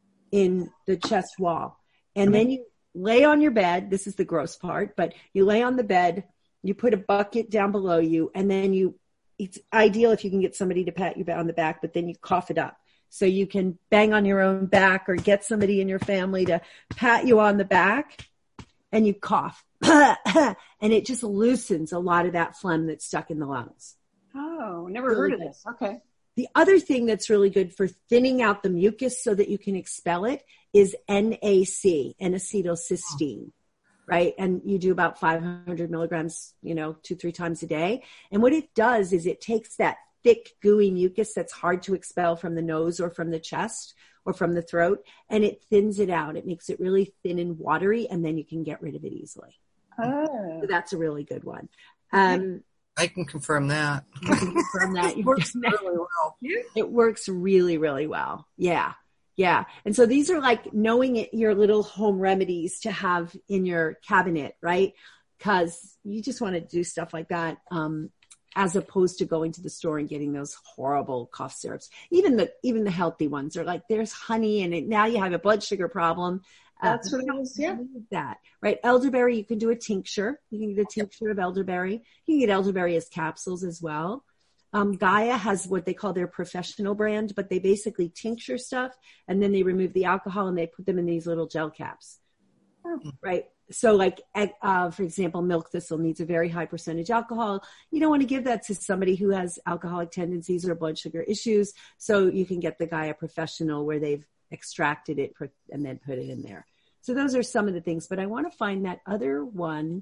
in the chest wall. And mm-hmm. then you lay on your bed. This is the gross part, but you lay on the bed, you put a bucket down below you, and then you, it's ideal if you can get somebody to pat you on the back, but then you cough it up. So you can bang on your own back or get somebody in your family to pat you on the back and you cough. And it just loosens a lot of that phlegm that's stuck in the lungs. Oh, never really heard of this. Okay. The other thing that's really good for thinning out the mucus so that you can expel it is N A C, N-acetylcysteine, right? And you do about five hundred milligrams, you know, two, three times a day. And what it does is it takes that thick, gooey mucus that's hard to expel from the nose or from the chest or from the throat, and it thins it out. It makes it really thin and watery, and then you can get rid of it easily. Oh. So that's a really good one. Um, I can confirm that. You can confirm that. It works really well. It works really, really well. Yeah. Yeah. And so these are like knowing it, your little home remedies to have in your cabinet, right? Because you just want to do stuff like that. Um, as opposed to going to the store and getting those horrible cough syrups. Even the even the healthy ones are like, there's honey in it. Now you have a blood sugar problem. That's uh, what it is, yeah. That, right? Elderberry, you can do a tincture. You can get a tincture of elderberry. You can get elderberry as capsules as well. Um, Gaia has what they call their professional brand, but they basically tincture stuff, and then they remove the alcohol and they put them in these little gel caps, oh. right? So like, uh, for example, milk thistle needs a very high percentage alcohol. You don't want to give that to somebody who has alcoholic tendencies or blood sugar issues. So you can get the Gaia Professional where they've extracted it and then put it in there. So those are some of the things, but I want to find that other one.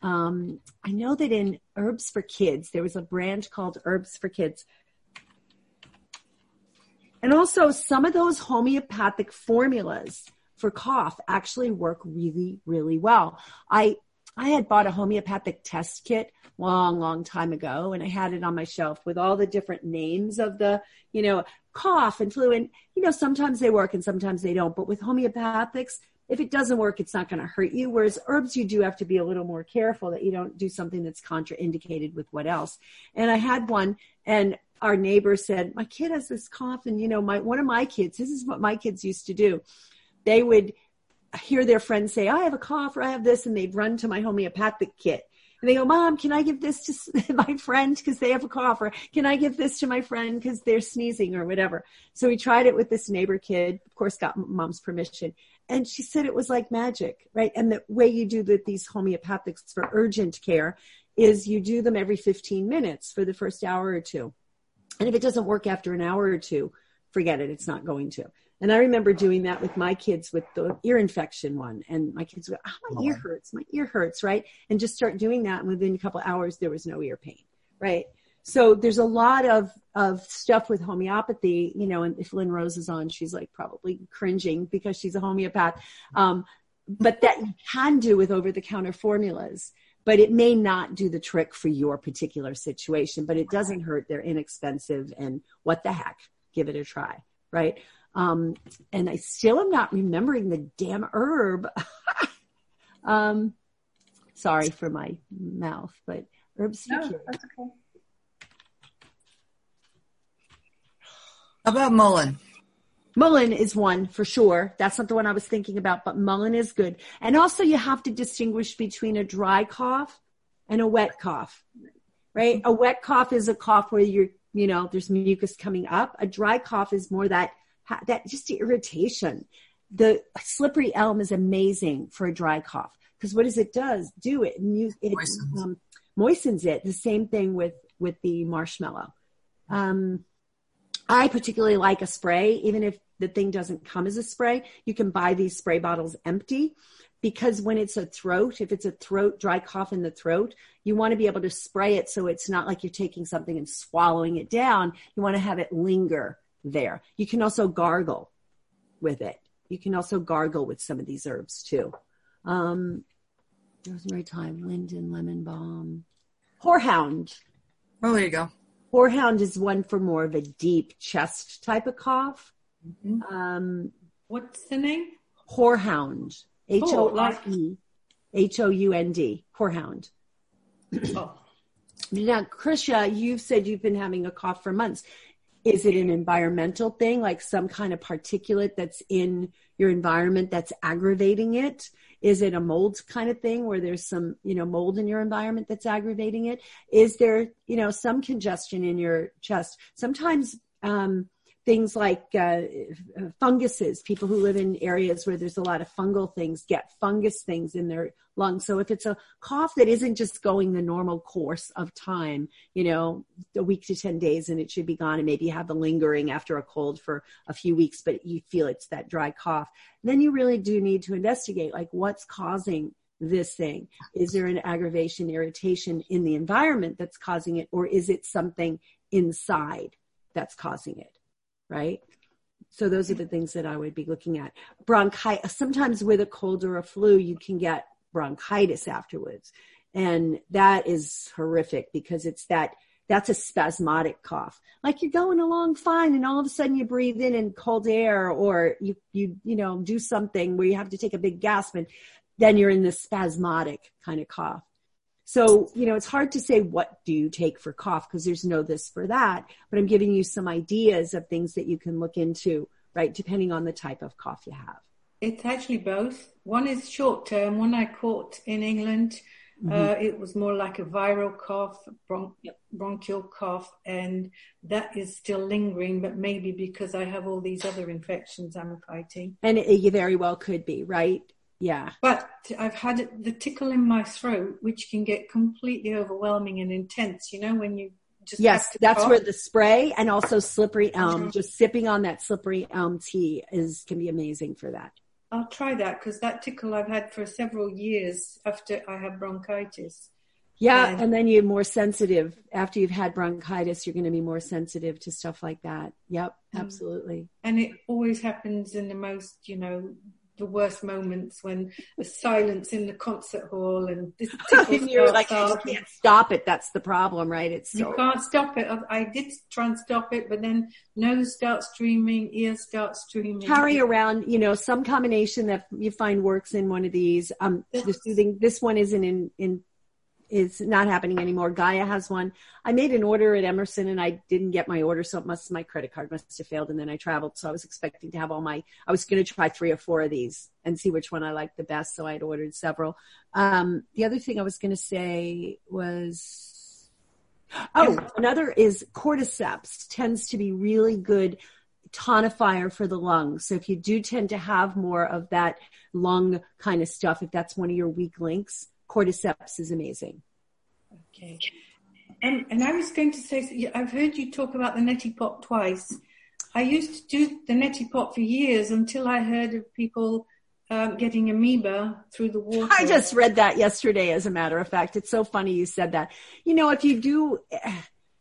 Um, I know that in Herbs for Kids, there was a brand called Herbs for Kids. And also some of those homeopathic formulas for cough actually work really, really well. I I had bought a homeopathic test kit long, long time ago, and I had it on my shelf with all the different names of the, you know, cough and flu. And, you know, sometimes they work and sometimes they don't. But with homeopathics, if it doesn't work, it's not going to hurt you. Whereas herbs, you do have to be a little more careful that you don't do something that's contraindicated with what else. And I had one, and our neighbor said, my kid has this cough. And, you know, my one of my kids, this is what my kids used to do. They would hear their friends say, I have a cough or I have this, and they'd run to my homeopathic kit. And they go, Mom, can I give this to my friend because they have a cough? Or can I give this to my friend because they're sneezing or whatever? So we tried it with this neighbor kid, of course, got Mom's permission. And she said it was like magic, right? And the way you do the, these homeopathics for urgent care is you do them every fifteen minutes for the first hour or two. And if it doesn't work after an hour or two, forget it. It's not going to. And I remember doing that with my kids with the ear infection one. And my kids would go, oh, my ear hurts, my ear hurts, right? And just start doing that. And within a couple of hours, there was no ear pain, right? So there's a lot of, of stuff with homeopathy, you know, and if Lynn Rose is on, she's like probably cringing because she's a homeopath. Um, but that you can do with over-the-counter formulas. But it may not do the trick for your particular situation, but it doesn't hurt. They're inexpensive, and what the heck, give it a try, right? Um, and I still am not remembering the damn herb. um, sorry for my mouth, but herbs. No, that's okay. How about mullein? Mullein is one for sure. That's not the one I was thinking about, but mullein is good. And also you have to distinguish between a dry cough and a wet cough, right? A wet cough is a cough where you're, you know, there's mucus coming up. A dry cough is more that, that just irritation. The slippery elm is amazing for a dry cough because what does it does? Do it, it moistens. Um, moistens it. The same thing with, with the marshmallow. Um, I particularly like a spray, even if the thing doesn't come as a spray. You can buy these spray bottles empty because when it's a throat, if it's a throat, dry cough in the throat, you want to be able to spray it so it's not like you're taking something and swallowing it down. You want to have it linger there. You can also gargle with it. You can also gargle with some of these herbs too. Um, rosemary, thyme, linden, lemon balm, horehound. Oh, there you go. Horehound is one for more of a deep chest type of cough. Mm-hmm. Um, What's the name? Horehound. H O R E H O U N D. Horehound. Oh. Now, Krisha, you've said you've been having a cough for months. Is it an environmental thing, like some kind of particulate that's in your environment that's aggravating it? Is it a mold kind of thing where there's some, you know, mold in your environment that's aggravating it? Is there, you know, some congestion in your chest? Sometimes um, things like uh, funguses, people who live in areas where there's a lot of fungal things get fungus things in their lungs. So if it's a cough that isn't just going the normal course of time, you know, a week to ten days and it should be gone, and maybe you have the lingering after a cold for a few weeks, but you feel it's that dry cough, then you really do need to investigate, like, what's causing this thing? Is there an aggravation, irritation in the environment that's causing it, or is it something inside that's causing it, right? So those are the things that I would be looking at. Bronchitis, sometimes with a cold or a flu, you can get bronchitis afterwards. And that is horrific because it's that, that's a spasmodic cough. Like you're going along fine and all of a sudden you breathe in in cold air, or you, you, you know, do something where you have to take a big gasp and then you're in this spasmodic kind of cough. So, you know, it's hard to say what do you take for cough because there's no this for that, but I'm giving you some ideas of things that you can look into, right, depending on the type of cough you have. It's actually both. One is short term. One I caught in England. Mm-hmm. Uh, it was more like a viral cough, bron- bronchial cough, and that is still lingering, but maybe because I have all these other infections I'm fighting. And it, it very well could be, right? Yeah. But I've had the tickle in my throat, which can get completely overwhelming and intense, you know, when you just Yes, that's cough. where the spray and also slippery elm, mm-hmm. just sipping on that slippery elm tea is can be amazing for that. I'll try that because that tickle I've had for several years after I had bronchitis. Yeah, and, and then you're more sensitive. After you've had bronchitis, you're going to be more sensitive to stuff like that. Yep, absolutely. And it always happens in the most, you know, the worst moments when the silence in the concert hall and this and you're like, you can't stop it. That's the problem, right? It's so- you can't stop it. I did try and stop it, but then nose starts streaming, ears start streaming. Carry around, you know, some combination that you find works in one of these. Um, the soothing. This one isn't in in. Is not happening anymore. Gaia has one. I made an order at Emerson and I didn't get my order, so it must my credit card must have failed. And then I traveled, so I was expecting to have all my. I was going to try three or four of these and see which one I liked the best. So I had ordered several. Um, the other thing I was going to say was, oh, another is cordyceps tends to be really good tonifier for the lungs. So if you do tend to have more of that lung kind of stuff, if that's one of your weak links, cordyceps is amazing. Okay. And, and I was going to say, I've heard you talk about the neti pot twice. I used to do the neti pot for years until I heard of people um, getting amoeba through the water. I just read that yesterday, as a matter of fact. It's so funny you said that. You know, if you do,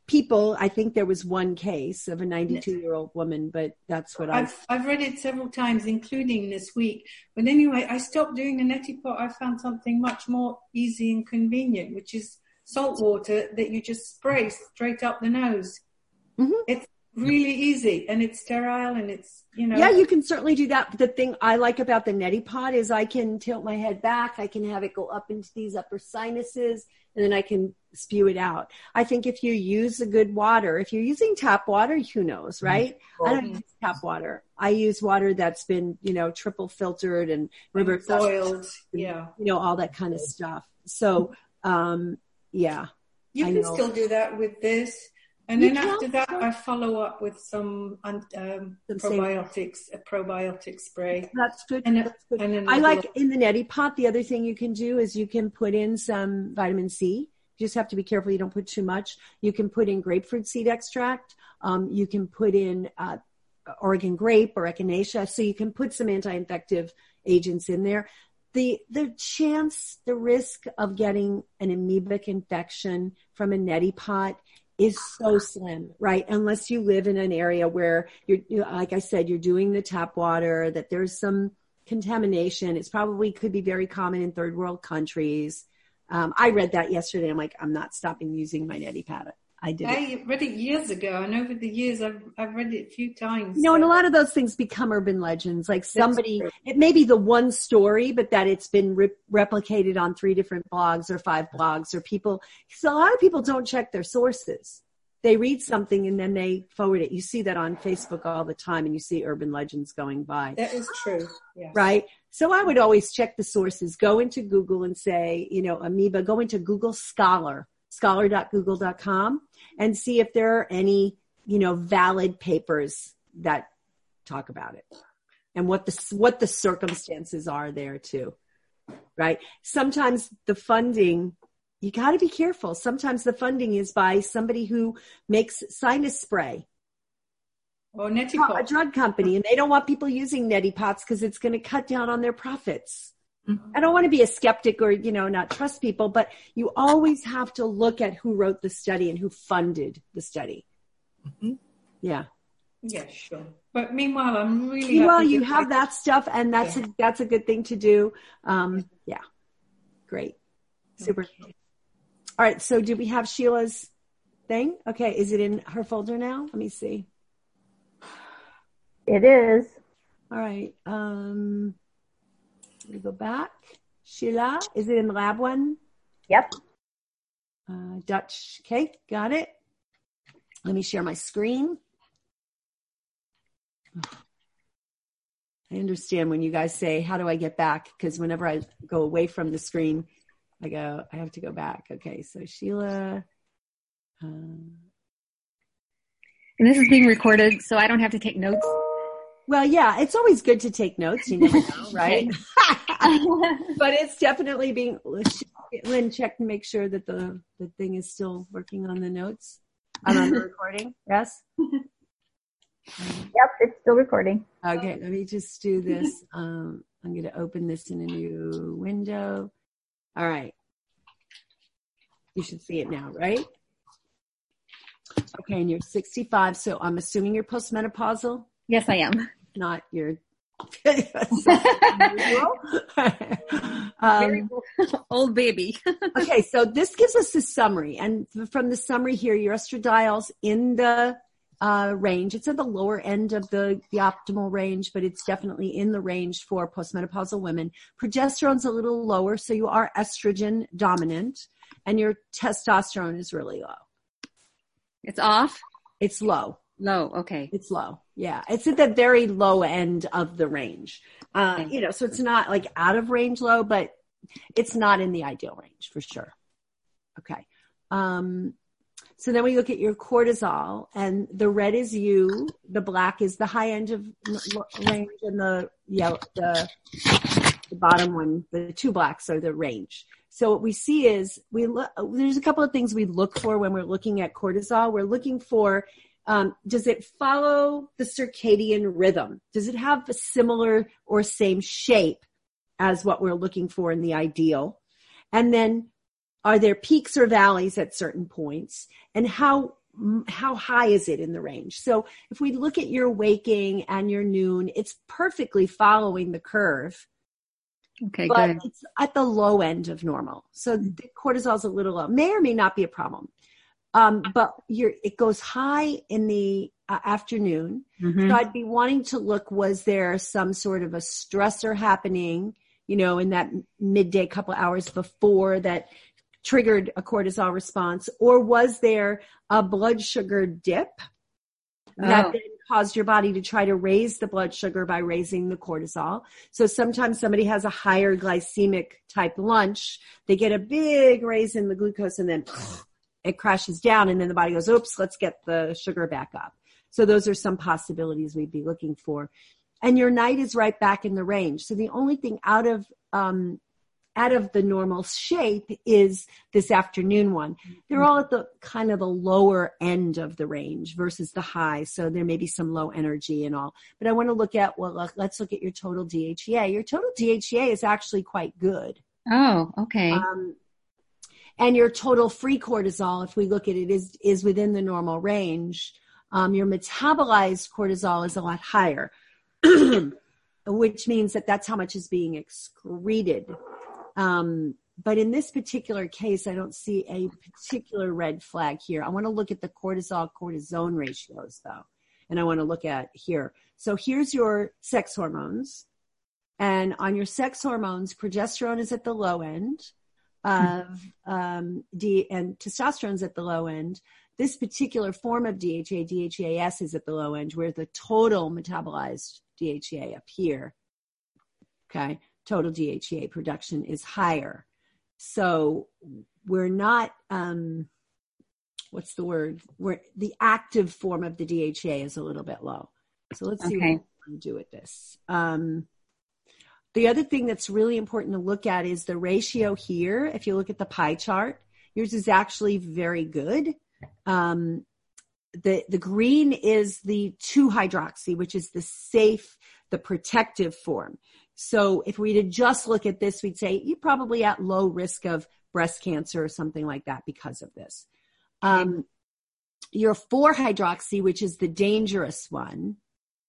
people. I think there was one case of a ninety-two-year-old woman, but that's what I've I... I've read it several times, including this week. But anyway, I stopped doing the neti pot. I found something much more easy and convenient, which is salt water that you just spray straight up the nose. Mm-hmm. It's really easy, and it's sterile, and it's, you know. Yeah, you can certainly do that. But the thing I like about the neti pot is I can tilt my head back. I can have it go up into these upper sinuses, and then I can spew it out. I think if you use a good water, if you're using tap water, who knows, right? Mm-hmm. I don't use tap water. I use water that's been, you know, triple filtered and river boiled, yeah, you know, all that kind of stuff. So, um, yeah. You I can know. still do that with this. And You then can. after that, I follow up with some um, Some probiotics, a probiotic spray. That's good. And, That's good. and I like in the neti pot, the other thing you can do is you can put in some vitamin C. You just have to be careful you don't put too much. You can put in grapefruit seed extract. Um, you can put in uh, Oregon grape or echinacea. So you can put some anti-infective agents in there. The the chance, the risk of getting an amoebic infection from a neti pot is so slim, right? Unless you live in an area where you're, you know, like I said, you're doing the tap water, that there's some contamination. It's probably could be very common in third world countries. Um, I read that yesterday. I'm like, I'm not stopping using my neti pot. I did. I read it years ago, and over the years, I've I've read it a few times. You know, so. and a lot of those things become urban legends. Like somebody, it may be the one story, but that it's been re- replicated on three different blogs or five blogs or people. So a lot of people don't check their sources. They read something and then they forward it. You see that on Facebook all the time, and you see urban legends going by. That is true. Yes. Right? So I would always check the sources. Go into Google and say, you know, amoeba, go into Google Scholar. scholar dot google dot com, and see if there are any, you know, valid papers that talk about it and what the, what the circumstances are there too, right? Sometimes the funding, you got to be careful. Sometimes the funding is by somebody who makes sinus spray. Or neti pot. A drug company, and they don't want people using neti pots because it's going to cut down on their profits. I don't want to be a skeptic or, you know, not trust people, but you always have to look at who wrote the study and who funded the study. Mm-hmm. Yeah. Yeah, sure. But meanwhile, I'm really Meanwhile, happy you to have take- that stuff, and that's yeah. a, that's a good thing to do. Um, yeah. Great. Super. Okay. All right. So do we have Sheila's thing? Okay. Is it in her folder now? Let me see. It is. All right. Um, we go back. Sheila, is it in the lab one? Yep. Uh, Dutch. Okay, got it. Let me share my screen. I understand when you guys say, how do I get back? Because whenever I go away from the screen, I go, I have to go back. Okay, so Sheila. Um, And this is being recorded, so I don't have to take notes. Well, yeah, it's always good to take notes. You never know, right? But it's definitely being, Lynn, check and make sure that the, the thing is still working on the notes. I'm on the recording. Yes? Yep, it's still recording. Okay, let me just do this. Um, I'm going to open this in a new window. All right. You should see it now, right? Okay, and you're sixty-five, so I'm assuming you're postmenopausal? Yes, I am. Not your um, old baby. Okay, so this gives us a summary, and from the summary here, your estradiol's in the uh, range. It's at the lower end of the, the optimal range, but it's definitely in the range for postmenopausal women. Progesterone's a little lower, so you are estrogen dominant, and your testosterone is really low. It's off? It's low. Low, okay. It's low. Yeah. It's at the very low end of the range. Uh, you know, so it's not like out of range low, but it's not in the ideal range for sure. Okay. Um, so then we look at your cortisol, and the red is you, the black is the high end of range, and the yellow, the, the bottom one, the two blacks are the range. So what we see is we look, there's a couple of things we look for when we're looking at cortisol. We're looking for, um, does it follow the circadian rhythm? Does it have a similar or same shape as what we're looking for in the ideal? And then are there peaks or valleys at certain points? And how how high is it in the range? So if we look at your waking and your noon, it's perfectly following the curve. Okay, but good. It's at the low end of normal. So the cortisol is a little low. May or may not be a problem. Um, but you're, it goes high in the uh, afternoon. Mm-hmm. So I'd be wanting to look, was there some sort of a stressor happening, you know, in that midday couple hours before that triggered a cortisol response? Or was there a blood sugar dip that Oh. then caused your body to try to raise the blood sugar by raising the cortisol? So sometimes somebody has a higher glycemic type lunch. They get a big raise in the glucose and then it crashes down, and then the body goes, oops, let's get the sugar back up. So those are some possibilities we'd be looking for. And your night is right back in the range. So the only thing out of um, out of the normal shape is this afternoon one. They're all at the kind of the lower end of the range versus the high. So there may be some low energy and all. But I want to look at, well, let's look at your total D H E A. Your total D H E A is actually quite good. Oh, okay. Um, and your total free cortisol, if we look at it, is, is within the normal range. Um, your metabolized cortisol is a lot higher, which means that that's how much is being excreted. Um, but in this particular case, I don't see a particular red flag here. I want to look at the cortisol cortisone ratios though. And I want to look at here. So here's your sex hormones. And on your sex hormones, progesterone is at the low end of, um, D and testosterone's at the low end. This particular form of D H E A, D H E A S, is at the low end, where the total metabolized D H E A up here, okay, total D H E A production is higher. So we're not, um, what's the word? We're, the active form of the D H E A is a little bit low. So let's see Okay. what we can do with this. Um, the other thing that's really important to look at is the ratio here. If you look at the pie chart, yours is actually very good. Um, the, the green is the two hydroxy, which is the safe, the protective form. So if we to just look at this, we'd say you're probably at low risk of breast cancer or something like that because of this. Um, your four hydroxy, which is the dangerous one,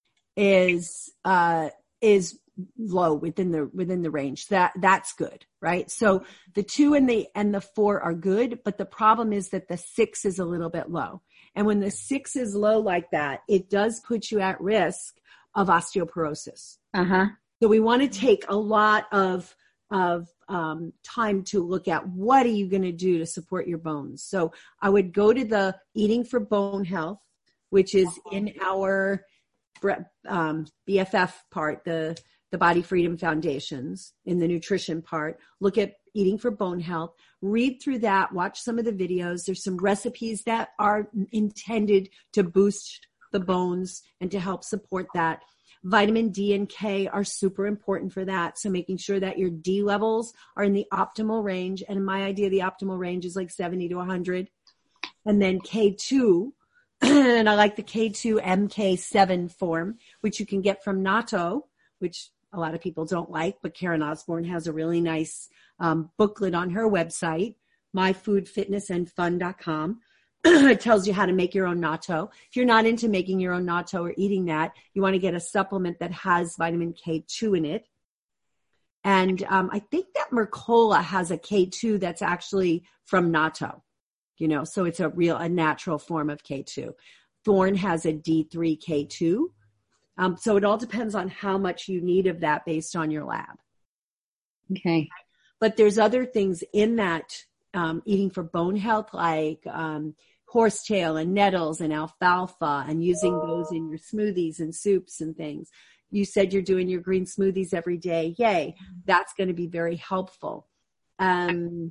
is, uh, is low within the, within the range. That, that's good, right? So the two and the, and the four are good, but the problem is that the six is a little bit low. And when the six is low like that, it does put you at risk of osteoporosis. Uh-huh. So we want to take a lot of, of, um, time to look at what are you going to do to support your bones. So I would go to the Eating for Bone Health, which is in our, um, B F F part, the, the Body Freedom Foundations, in the nutrition part. Look at Eating for Bone Health, read through that, watch some of the videos. There's some recipes that are intended to boost the bones and to help support that. Vitamin D and K are super important for that. So making sure that your D levels are in the optimal range. And in my idea, the optimal range is like seventy to one hundred. And then K two, and I like the K two M K seven form, which you can get from Natto, which a lot of people don't like, but Karen Osborne has a really nice um, booklet on her website, my food fitness and fun dot com. It tells you how to make your own natto. If you're not into making your own natto or eating that, you want to get a supplement that has vitamin K two in it. And um, I think that Mercola has a K two that's actually from natto, you know, so it's a real, a natural form of K two. Thorne has a D three K two. Um, so it all depends on how much you need of that based on your lab. Okay. But there's other things in that um, Eating for Bone Health, like um, horsetail and nettles and alfalfa, and using those in your smoothies and soups and things. You said you're doing your green smoothies every day. Yay. That's going to be very helpful. Um,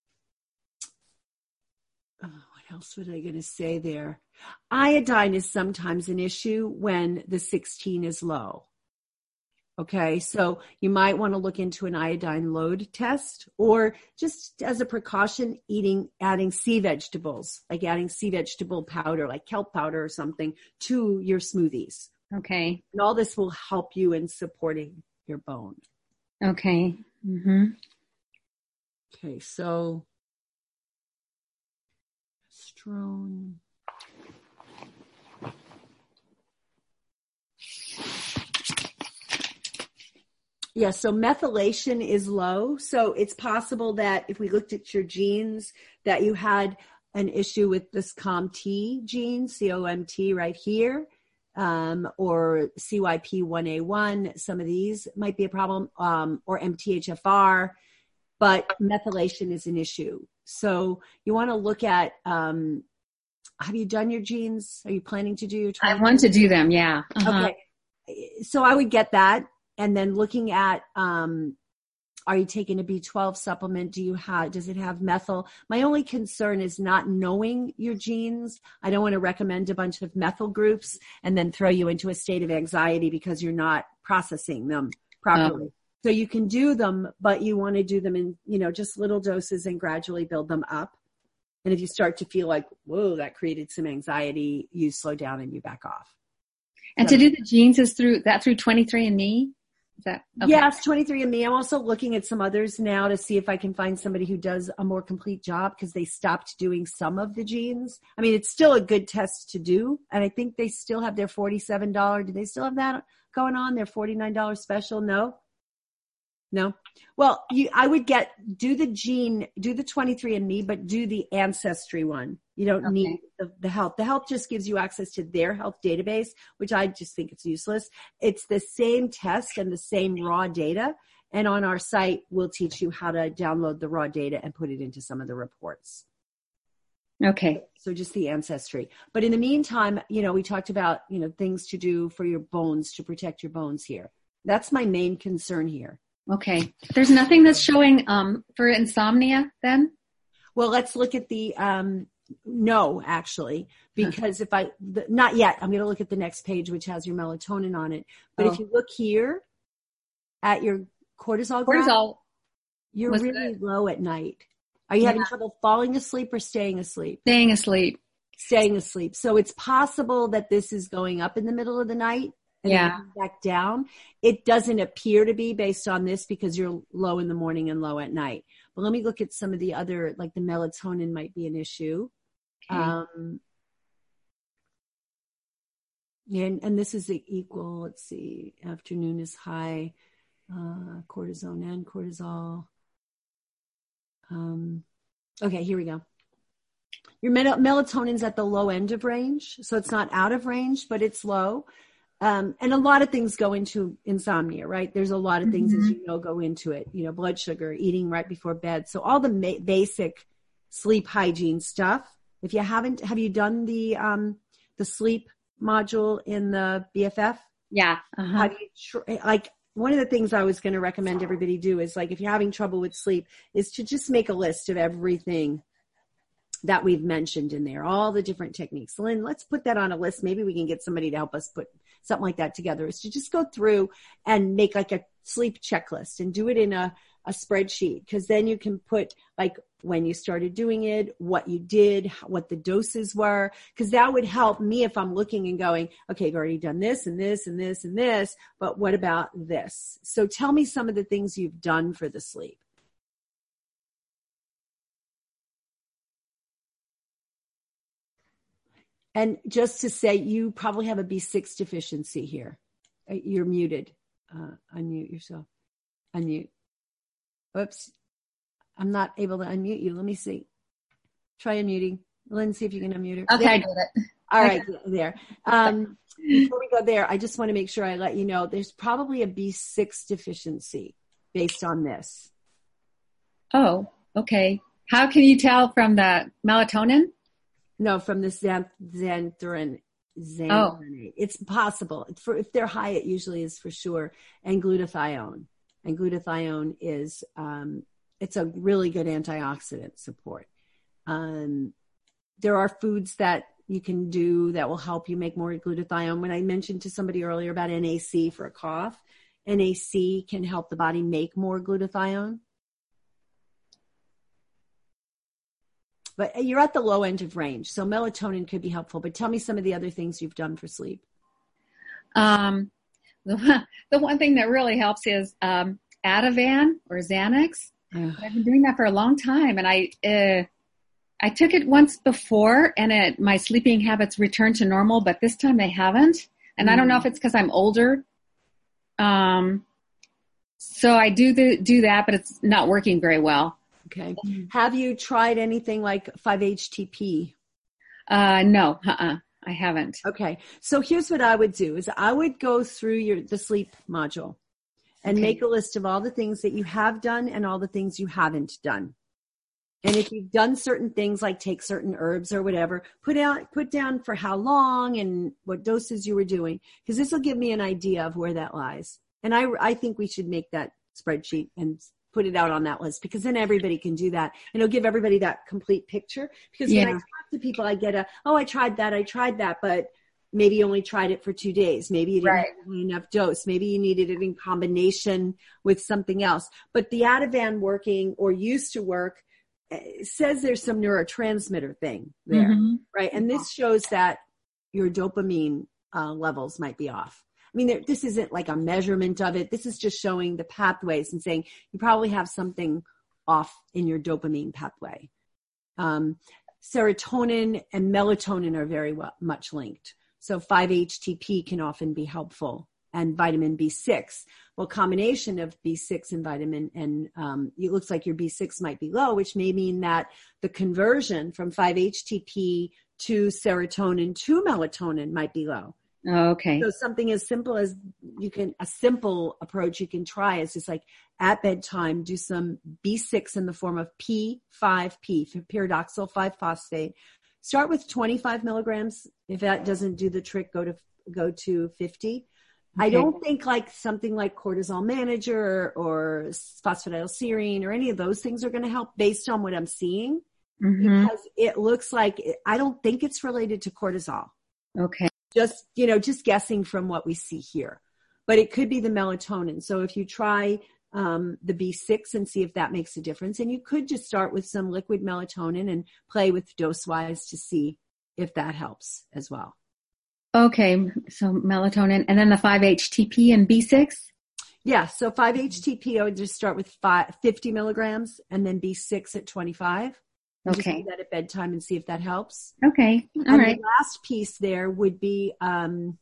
oh, what else was I going to say there? Iodine is sometimes an issue when the sixteen is low. Okay, so you might want to look into an iodine load test, or just as a precaution, eating, adding sea vegetables, like adding sea vegetable powder, like kelp powder or something, to your smoothies. Okay. And all this will help you in supporting your bone. Okay. Mm-hmm. Okay, so Strone. Yeah, so methylation is low. So it's possible that if we looked at your genes, that you had an issue with this C O M T gene, C O M T right here, um, or C Y P one A one. Some of these might be a problem, um, or M T H F R, but methylation is an issue. So you want to look at, um, have you done your genes? Are you planning to do your I want to do them, yeah. Uh-huh. Okay. So I would get that. And then looking at, um, are you taking a B twelve supplement? Do you have, does it have methyl? My only concern is not knowing your genes. I don't want to recommend a bunch of methyl groups and then throw you into a state of anxiety because you're not processing them properly. Um, so you can do them, but you want to do them in, you know, just little doses and gradually build them up. And if you start to feel like, whoa, that created some anxiety, you slow down and you back off. And so, to do the genes is through that through twenty-three and me? Is that, okay. Yes, twenty-three and me. I'm also looking at some others now to see if I can find somebody who does a more complete job because they stopped doing some of the genes. I mean, it's still a good test to do. And I think they still have their forty-seven dollars. Do they still have that going on? Their forty-nine dollars special? No? No? Well, you, I would get, do the gene, do the twenty-three and me, but do the ancestry one. You don't okay. need the, the health. The health just gives you access to their health database, which I just think it's useless. It's the same test and the same raw data. And on our site, we'll teach you how to download the raw data and put it into some of the reports. Okay. So just the ancestry. But in the meantime, you know, we talked about, you know, things to do for your bones, to protect your bones here. That's my main concern here. Okay. There's nothing that's showing um, for insomnia then? Well, let's look at the, um, no, actually, because if I, the, not yet, I'm going to look at the next page, which has your melatonin on it. But oh. if you look here at your cortisol, cortisol graph, you're really good. Low at night. Are you yeah. having trouble falling asleep or staying asleep? Staying asleep. Staying asleep. So it's possible that this is going up in the middle of the night. And yeah. then back down. It doesn't appear to be based on this because you're low in the morning and low at night. But let me look at some of the other, like the melatonin might be an issue. Okay. Um, and, and this is the equal, let's see, afternoon is high, uh, cortisone and cortisol. Um, okay, here we go. Your mel- melatonin's at the low end of range. So it's not out of range, but it's low. Um, and a lot of things go into insomnia, right? There's a lot of things, mm-hmm. as you know, go into it, you know, blood sugar, eating right before bed. So all the ma- basic sleep hygiene stuff. If you haven't, have you done the, um, the sleep module in the B F F? Yeah. Uh-huh. Have you tr- like one of the things I was going to recommend everybody do is like, if you're having trouble with sleep, is to just make a list of everything that we've mentioned in there, all the different techniques. Lynn, let's put that on a list. Maybe we can get somebody to help us put something like that together, is to just go through and make like a sleep checklist and do it in a, a spreadsheet. Because then you can put like when you started doing it, what you did, what the doses were. Because that would help me if I'm looking and going, okay, I've already done this and this and this and this, but what about this? So tell me some of the things you've done for the sleep. And just to say, you probably have a B six deficiency here. You're muted. Uh, unmute yourself. Unmute. Oops. I'm not able to unmute you. Let me see. Try unmuting. Lynn, see if you can unmute her. Okay, there. I did it. All right, okay. There. Um, before we go there, I just want to make sure I let you know there's probably a B six deficiency based on this. Oh, okay. How can you tell from the melatonin? No, from the xanth- xanthrin, xanthrin. Oh. It's possible. For, if they're high, it usually is for sure. And glutathione. And glutathione is, um, it's a really good antioxidant support. Um, there are foods that you can do that will help you make more glutathione. When I mentioned to somebody earlier about N A C for a cough, N A C can help the body make more glutathione. But you're at the low end of range, so melatonin could be helpful. But tell me some of the other things you've done for sleep. Um, the one, the one thing that really helps is um, Ativan or Xanax. Ugh. I've been doing that for a long time, and I uh, I took it once before, and it, my sleeping habits returned to normal. But this time they haven't, and mm. I don't know if it's because I'm older. Um, So I do the, do that, but it's not working very well. Okay. Have you tried anything like five H T P? Uh, no, uh-uh. I haven't. Okay. So here's what I would do is I would go through your, the sleep module and Okay. make a list of all the things that you have done and all the things you haven't done. And if you've done certain things like take certain herbs or whatever, put out, put down for how long and what doses you were doing, because this will give me an idea of where that lies. And I, I think we should make that spreadsheet and put it out on that list, because then everybody can do that. And it'll give everybody that complete picture. Because Yeah. when I talk to people, I get a, oh, I tried that, I tried that, but maybe you only tried it for two days. Maybe you didn't Right. have enough dose. Maybe you needed it in combination with something else. But the Ativan working or used to work, it says there's some neurotransmitter thing there, Mm-hmm. right? And this shows that your dopamine uh, levels might be off. I mean, there, this isn't like a measurement of it. This is just showing the pathways and saying you probably have something off in your dopamine pathway. Um, serotonin and melatonin are very well, much linked. So five H T P can often be helpful, and vitamin B six. Well, combination of B six and vitamin, and um, it looks like your B six might be low, which may mean that the conversion from five H T P to serotonin to melatonin might be low. Oh, okay. So something as simple as you can, a simple approach you can try is just like at bedtime, do some B six in the form of P five P, pyridoxal five phosphate. Start with twenty-five milligrams. If that doesn't do the trick, go to, go to fifty. Okay. I don't think like something like cortisol manager or phosphatidylserine or any of those things are going to help based on what I'm seeing, Mm-hmm. because it looks like, I don't think it's related to cortisol. Okay. Just, you know, just guessing from what we see here, but it could be the melatonin. So if you try um, the B six and see if that makes a difference, and you could just start with some liquid melatonin and play with dose wise to see if that helps as well. Okay. So melatonin and then the five H T P and B six? Yeah. So five H T P, I would just start with five, fifty milligrams and then B six at twenty-five. And Okay. just do that at bedtime and see if that helps. Okay. All and right. the last piece there would be um,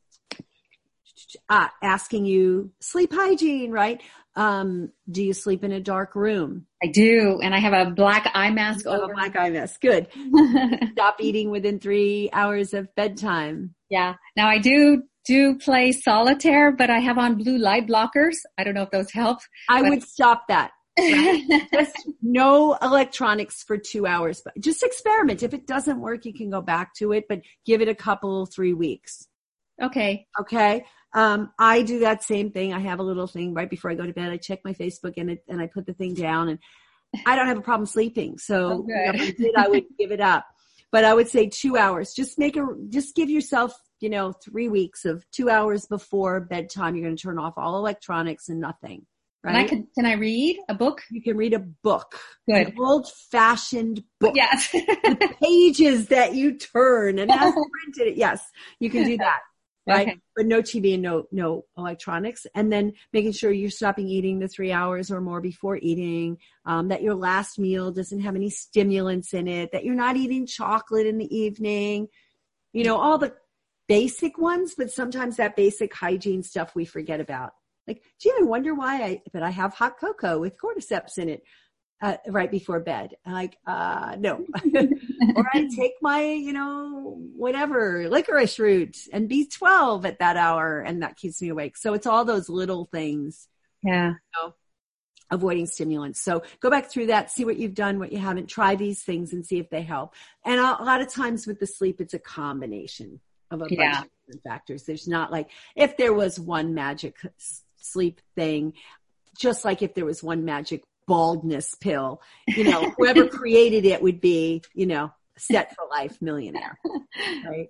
uh, asking you sleep hygiene, right? Um, do you sleep in a dark room? I do. And I have a black eye mask You have over. a black eye mask. Good. Stop eating within three hours of bedtime. Yeah. Now I do do play solitaire, but I have on blue light blockers. I don't know if those help. I but- would stop that. Right? Just no electronics for two hours, but just experiment. If it doesn't work, you can go back to it, but give it a couple, three weeks. Okay. Okay. Um, I do that same thing. I have a little thing right before I go to bed. I check my Facebook and it, and I put the thing down, and I don't have a problem sleeping. So Oh, good. you know, if I did, I would give it up, but I would say two hours. Just make a, just give yourself, you know, three weeks of two hours before bedtime. You're going to turn off all electronics and nothing. Right? And I can, can I read a book? You can read a book. Good. An old-fashioned book. Yes. The pages that you turn and has printed it. Yes, you can do that. Right. Okay. But no T V and no, no electronics. And then making sure you're stopping eating the three hours or more before eating, um, that your last meal doesn't have any stimulants in it, that you're not eating chocolate in the evening, you know, all the basic ones, but sometimes that basic hygiene stuff we forget about. Like, do you even wonder why I, but I have hot cocoa with cordyceps in it, uh, right before bed. I'm like, uh, no. Or I take my, you know, whatever, licorice root and B twelve at that hour, and that keeps me awake. So it's all those little things. Yeah. You know, avoiding stimulants. So go back through that, see what you've done, what you haven't. Try these things and see if they help. And a, a lot of times with the sleep, it's a combination of a bunch Yeah. of different factors. There's not like, if there was one magic sleep thing, just like if there was one magic baldness pill, you know, whoever created it would be, you know, set for life millionaire, right?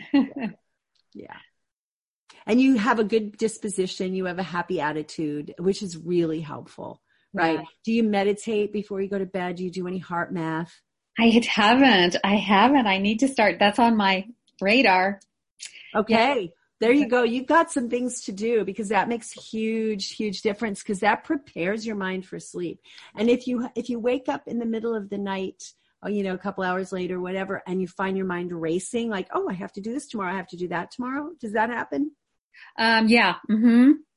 Yeah. And you have a good disposition. You have a happy attitude, which is really helpful, right? Yeah. Do you meditate before you go to bed? Do you do any heart math? I haven't. I haven't. I need to start. That's on my radar. Okay. Yeah. There you go. You've got some things to do, because that makes a huge, huge difference, because that prepares your mind for sleep. And if you, if you wake up in the middle of the night, or, you know, a couple hours later, whatever, and you find your mind racing, like, oh, I have to do this tomorrow. I have to do that tomorrow. Does that happen? Um, yeah. Mm-hmm.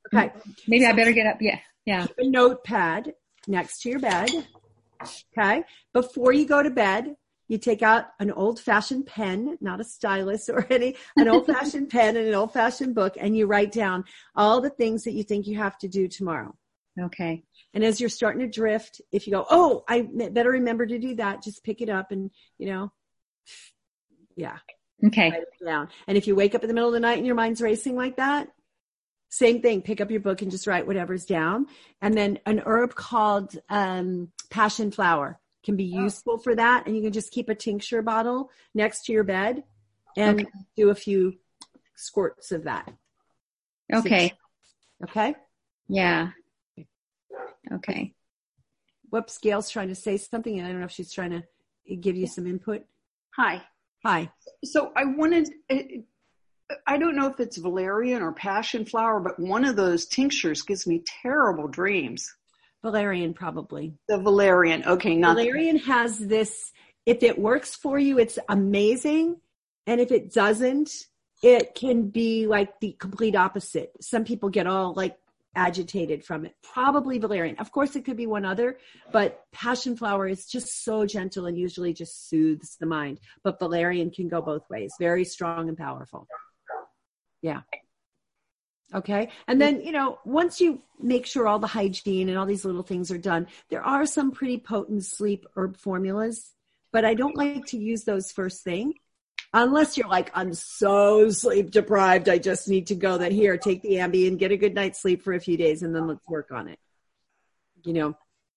Okay. Maybe so I better get up. Yeah. Yeah. Keep a notepad next to your bed. Okay. Before you go to bed, you take out an old-fashioned pen, not a stylus or any, an old-fashioned pen and an old-fashioned book, and you write down all the things that you think you have to do tomorrow. Okay. And as you're starting to drift, if you go, oh, I better remember to do that, just pick it up and, you know, yeah. Okay. Write it down. And if you wake up in the middle of the night and your mind's racing like that, same thing. Pick up your book and just write whatever's down. And then an herb called um, passion flower can be useful for that. And you can just keep a tincture bottle next to your bed and okay. do a few squirts of that. Okay. Okay. Yeah. Okay. Whoops. Gail's trying to say something, and I don't know if she's trying to give you some input. Hi. Hi. So I wanted, I don't know if it's valerian or passion flower, but one of those tinctures gives me terrible dreams. Valerian, probably. The valerian. Okay. Not valerian the- has this, if it works for you, it's amazing. And if it doesn't, it can be like the complete opposite. Some people get all like agitated from it. Probably valerian. Of course, it could be one other, but passion flower is just so gentle and usually just soothes the mind. But valerian can go both ways. Very strong and powerful. Yeah. Okay. And then, you know, once you make sure all the hygiene and all these little things are done, there are some pretty potent sleep herb formulas, but I don't like to use those first thing. Unless you're like, I'm so sleep deprived, I just need to go that here, take the Ambien, get a good night's sleep for a few days, and then let's work on it. You know.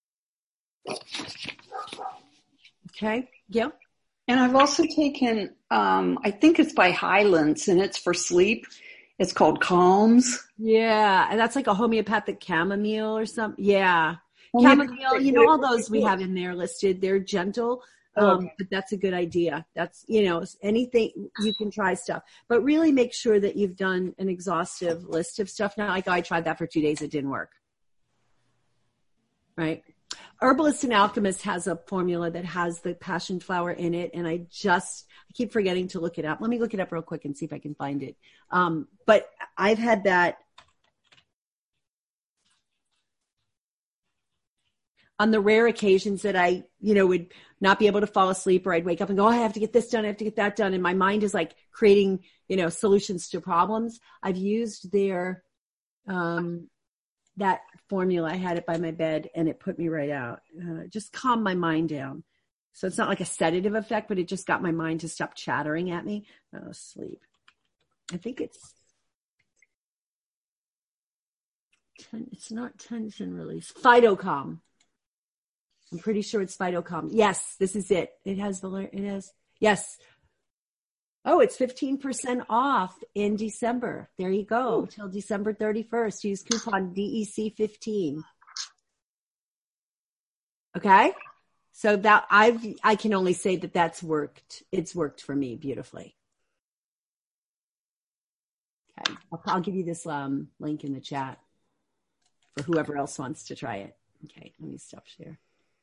Okay. Yeah. And I've also taken, um, I think it's by Highlands, and it's for sleep. It's called Calms. Yeah. And that's like a homeopathic chamomile or something. Yeah. Chamomile, you know, all those we have in there listed. They're gentle. Um, okay. But that's a good idea. That's, you know, anything you can try stuff, but really make sure that you've done an exhaustive list of stuff. Now, like I tried that for two days. It didn't work. Right. Herbalist and Alchemist has a formula that has the passion flower in it. And I just, I keep forgetting to look it up. Let me look it up real quick and see if I can find it. Um, but I've had that on the rare occasions that I, you know, would not be able to fall asleep, or I'd wake up and go, oh, I have to get this done. I have to get that done. And my mind is like creating, you know, solutions to problems. I've used their, um, that formula. I had it by my bed and it put me right out. Uh, just calmed my mind down. So it's not like a sedative effect, but it just got my mind to stop chattering at me. Oh, sleep. I think it's, ten, it's not tension release. Phytocalm. I'm pretty sure it's Phytocalm. Yes, this is it. It has the, it has, yes. Oh, it's fifteen percent off in December. There you go. Ooh. Till December thirty-first. Use coupon D E C fifteen. Okay. So that I've, I can only say that that's worked. It's worked for me beautifully. Okay. I'll, I'll give you this um, link in the chat for whoever else wants to try it. Okay. Let me stop share.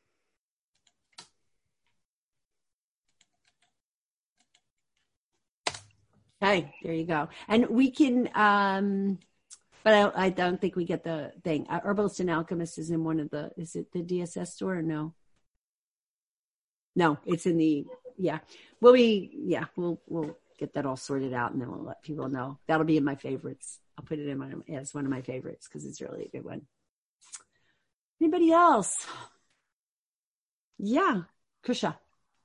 Okay, there you go. And we can, um, but I, I don't think we get the thing. Uh, Herbalist and Alchemist is in one of the, is it the D S S store or no? No, it's in the, yeah. We'll be, yeah, we'll, we'll get that all sorted out and then we'll let people know. That'll be in my favorites. I'll put it in my, as one of my favorites because it's really a good one. Anybody else? Yeah, Kusha.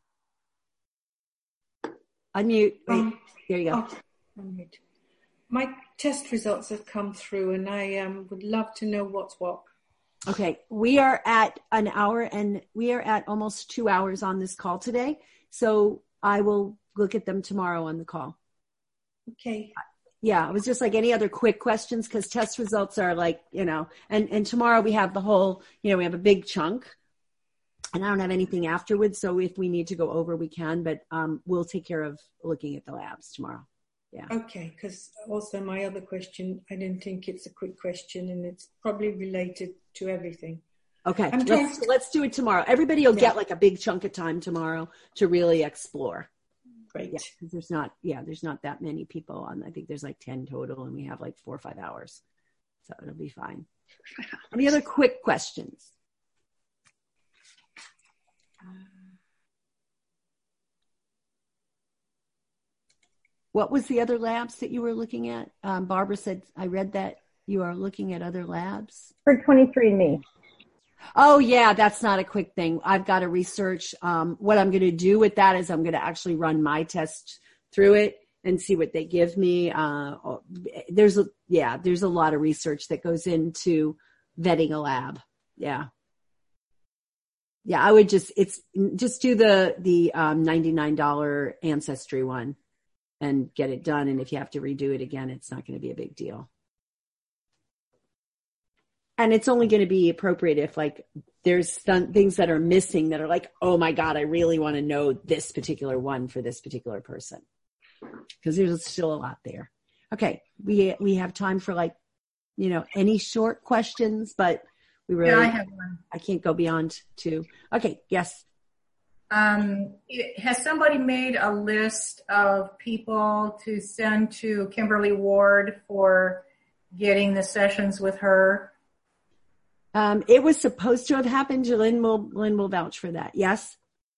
Unmute. Wait. Um, There you go. Oh, my test results have come through and I um, would love to know what's what. Okay. We are at an hour and we are at almost two hours on this call today. So I will look at them tomorrow on the call. Okay. Yeah. It was just like any other quick questions because test results are like, you know, and, and tomorrow we have the whole, you know, we have a big chunk. And I don't have anything afterwards, so if we need to go over, we can, but um, we'll take care of looking at the labs tomorrow. Yeah. Okay, because also my other question, I don't think it's a quick question, and it's probably related to everything. Okay, let's, let's do it tomorrow. Everybody will yeah. get like a big chunk of time tomorrow to really explore. Great. Yeah, because there's not, yeah, there's not that many people on. I think there's like ten total, and we have like four or five hours. So it'll be fine. Any other quick questions? What was the other labs that you were looking at? Um, Barbara said, I read that you are looking at other labs. For twenty-three and me. Oh, yeah, that's not a quick thing. I've got to research. Um, what I'm going to do with that is I'm going to actually run my test through it and see what they give me. Uh, there's a, yeah, there's a lot of research that goes into vetting a lab. Yeah. Yeah, I would just, it's just do the, the um, ninety-nine dollars Ancestry one and get it done. And if you have to redo it again, it's not going to be a big deal. And it's only going to be appropriate if like there's some things that are missing that are like, oh my God, I really want to know this particular one for this particular person. Because there's still a lot there. Okay. We, we have time for like, you know, any short questions, but we really, yeah, I have one. I can't go beyond two. Okay. Yes. Um, it, has somebody made a list of people to send to Kimberly Ward for getting the sessions with her? Um, it was supposed to have happened. Lynn will, Lynn will vouch for that. Yes.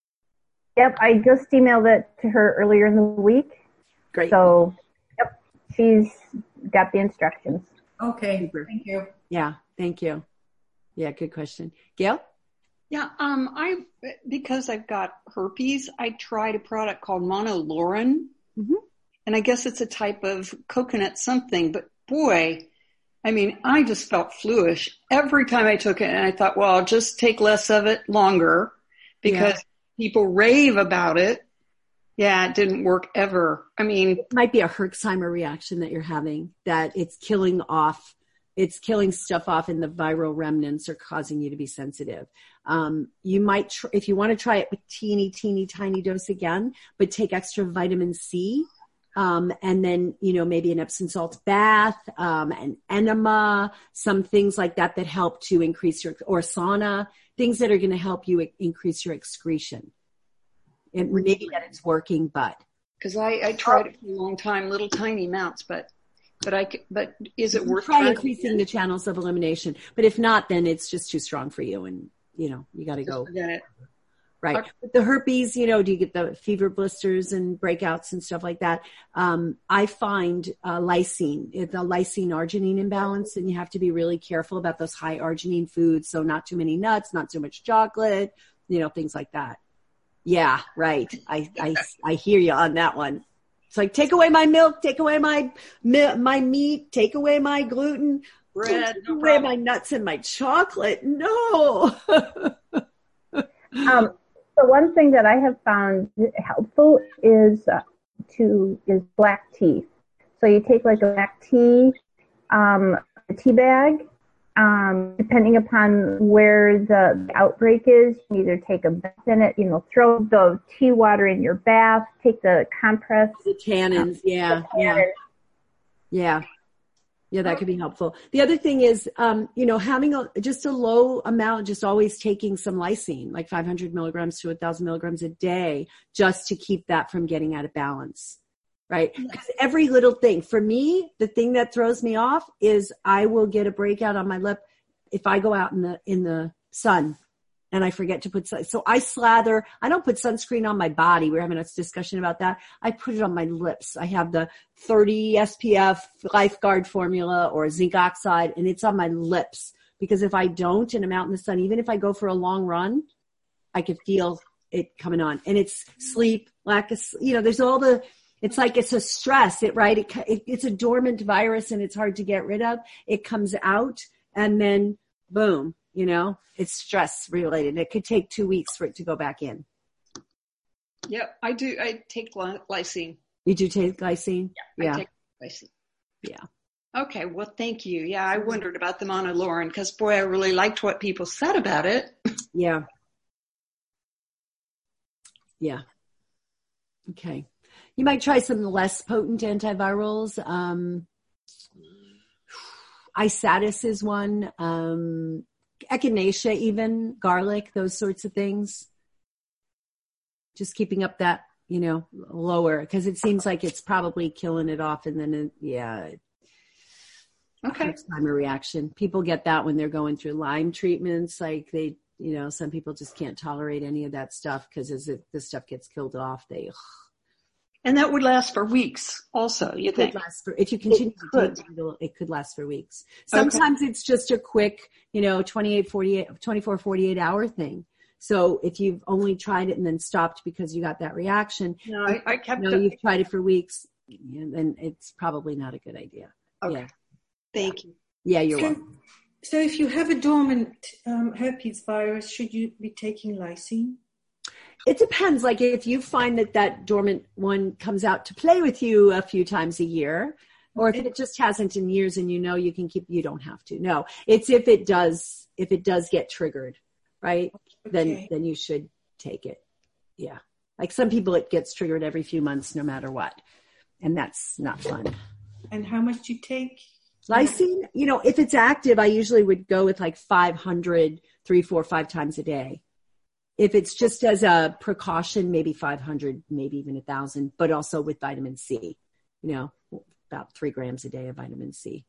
Yep. I just emailed it to her earlier in the week. Great. So, yep, she's got the instructions. Okay. Super. Thank you. Yeah. Thank you. Yeah. Good question. Gail? Yeah. Um, I, because I've got herpes, I tried a product called Monolaurin. Mm-hmm. And I guess it's a type of coconut something, but boy, I mean, I just felt fluish every time I took it. And I thought, well, I'll just take less of it longer because yeah. people rave about it. Yeah, it didn't work ever. I mean, it might be a Herxheimer reaction that you're having, that it's killing off, it's killing stuff off and the viral remnants are causing you to be sensitive. Um, you might, tr- if you want to try it with teeny, teeny, tiny dose again, but take extra vitamin C. Um, and then, you know, maybe an Epsom salt bath, um, an enema, some things like that that help to increase your, or sauna, things that are going to help you increase your excretion. And maybe that it's working, but. Because I, I tried it for a long time, little tiny amounts, but, but I, but is it worth trying? Try increasing the channels of elimination. But if not, then it's just too strong for you. And, you know, you got to go. Forget it. Right. With the herpes, you know, do you get the fever blisters and breakouts and stuff like that? Um, I find uh, lysine, it's a lysine-arginine imbalance, and you have to be really careful about those high arginine foods. So not too many nuts, not too much chocolate, you know, things like that. Yeah, right. I, I, I hear you on that one. It's like, take away my milk, take away my, my meat, take away my gluten, bread, take away my nuts and my chocolate. No. um, So one thing that I have found helpful is uh, to is black tea. So you take like a black tea, um, a tea bag, um, depending upon where the outbreak is. You either take a bath in it, you know, throw the tea water in your bath, take the compress. The tannins, um, yeah, the tannins. yeah, yeah. Yeah, that could be helpful. The other thing is, um, you know, having a, just a low amount, just always taking some lysine, like five hundred milligrams to one thousand milligrams a day, just to keep that from getting out of balance, right? Because every little thing, for me, the thing that throws me off is I will get a breakout on my lip if I go out in the in the sun and I forget to put, so I slather, I don't put sunscreen on my body. We're having a discussion about that. I put it on my lips. I have the thirty S P F Lifeguard formula or zinc oxide, and it's on my lips because if I don't and I'm out in the sun, even if I go for a long run, I could feel it coming on. And it's sleep, lack of, you know, there's all the, it's like it's a stress, it, right? It, it, it's a dormant virus and it's hard to get rid of. It comes out and then boom. You know, it's stress related. It could take two weeks for it to go back in. Yep, I do. I take lysine. You do take glycine? Yeah, yeah. I take lysine. Yeah. Okay, well, thank you. Yeah, I wondered about the Monolaurin because, boy, I really liked what people said about it. Yeah. Yeah. Okay. You might try some less potent antivirals. Um, Isatis is one. Um, Echinacea even, garlic, those sorts of things. Just keeping up that, you know, lower, because it seems like it's probably killing it off and then, it, yeah. Okay. Alzheimer reaction. People get that when they're going through Lyme treatments. Like they, you know, some people just can't tolerate any of that stuff because as it, the stuff gets killed off, they. Ugh. And that would last for weeks also, you It think? could last for, if you continue It to could. take it, it could last for weeks. Sometimes okay. It's just a quick, you know, twenty-eight, forty-eight, twenty-four, forty-eight hour thing. So if you've only tried it and then stopped because you got that reaction, no, I, I kept you know, you've tried it for weeks, then it's probably not a good idea. Okay. Yeah. Thank you. Yeah, you're so, welcome. So if you have a dormant um, herpes virus, should you be taking lysine? It depends. Like if you find that that dormant one comes out to play with you a few times a year, or if it just hasn't in years and you know you can keep, you don't have to. No, it's if it does, if it does get triggered, right? Okay. Then, then you should take it. Yeah. Like some people, it gets triggered every few months, no matter what. And that's not fun. And how much do you take? Lysine, you know, if it's active, I usually would go with like five hundred, three, four, five times a day. If it's just as a precaution, maybe five hundred, maybe even a thousand, but also with vitamin C, you know, about three grams a day of vitamin C.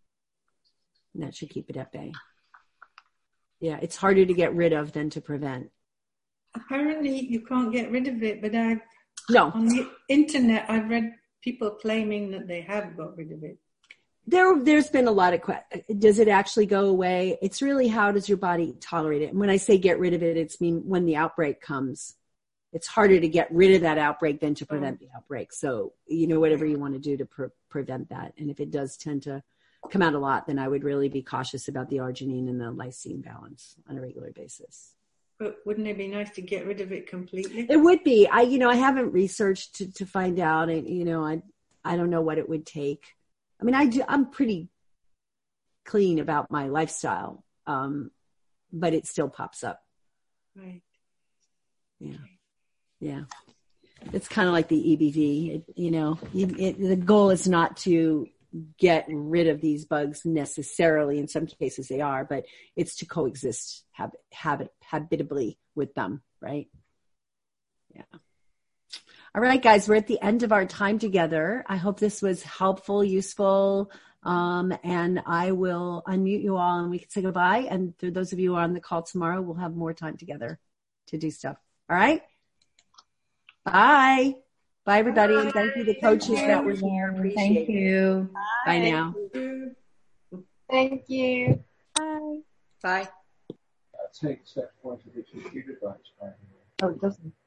And that should keep it at bay. Yeah, it's harder to get rid of than to prevent. Apparently you can't get rid of it, but I've, no. on the internet, I've read people claiming that they have got rid of it. There, there's been a lot of questions. Does it actually go away? It's really how does your body tolerate it? And when I say get rid of it, it's mean when the outbreak comes. It's harder to get rid of that outbreak than to prevent the outbreak. So, you know, whatever you want to do to pre- prevent that. And if it does tend to come out a lot, then I would really be cautious about the arginine and the lysine balance on a regular basis. But wouldn't it be nice to get rid of it completely? It would be. I, you know, I haven't researched to, to find out. And, you know, I, I don't know what it would take. I mean, I do, I'm pretty clean about my lifestyle, um, but it still pops up. Right. Yeah. Yeah. It's kind of like the E B V, it, you know, it, it, the goal is not to get rid of these bugs necessarily. In some cases they are, but it's to coexist habit, habit, habitably with them. Right. Yeah. All right, guys, we're at the end of our time together. I hope this was helpful, useful, um, and I will unmute you all and we can say goodbye. And for those of you who are on the call tomorrow, we'll have more time together to do stuff. All right? Bye. Bye, everybody. And thank you to the coaches that were here. Appreciate Thank you. Bye, Bye now. Thank you. Bye. Bye. I'll take step one to the computer device. Oh, it doesn't.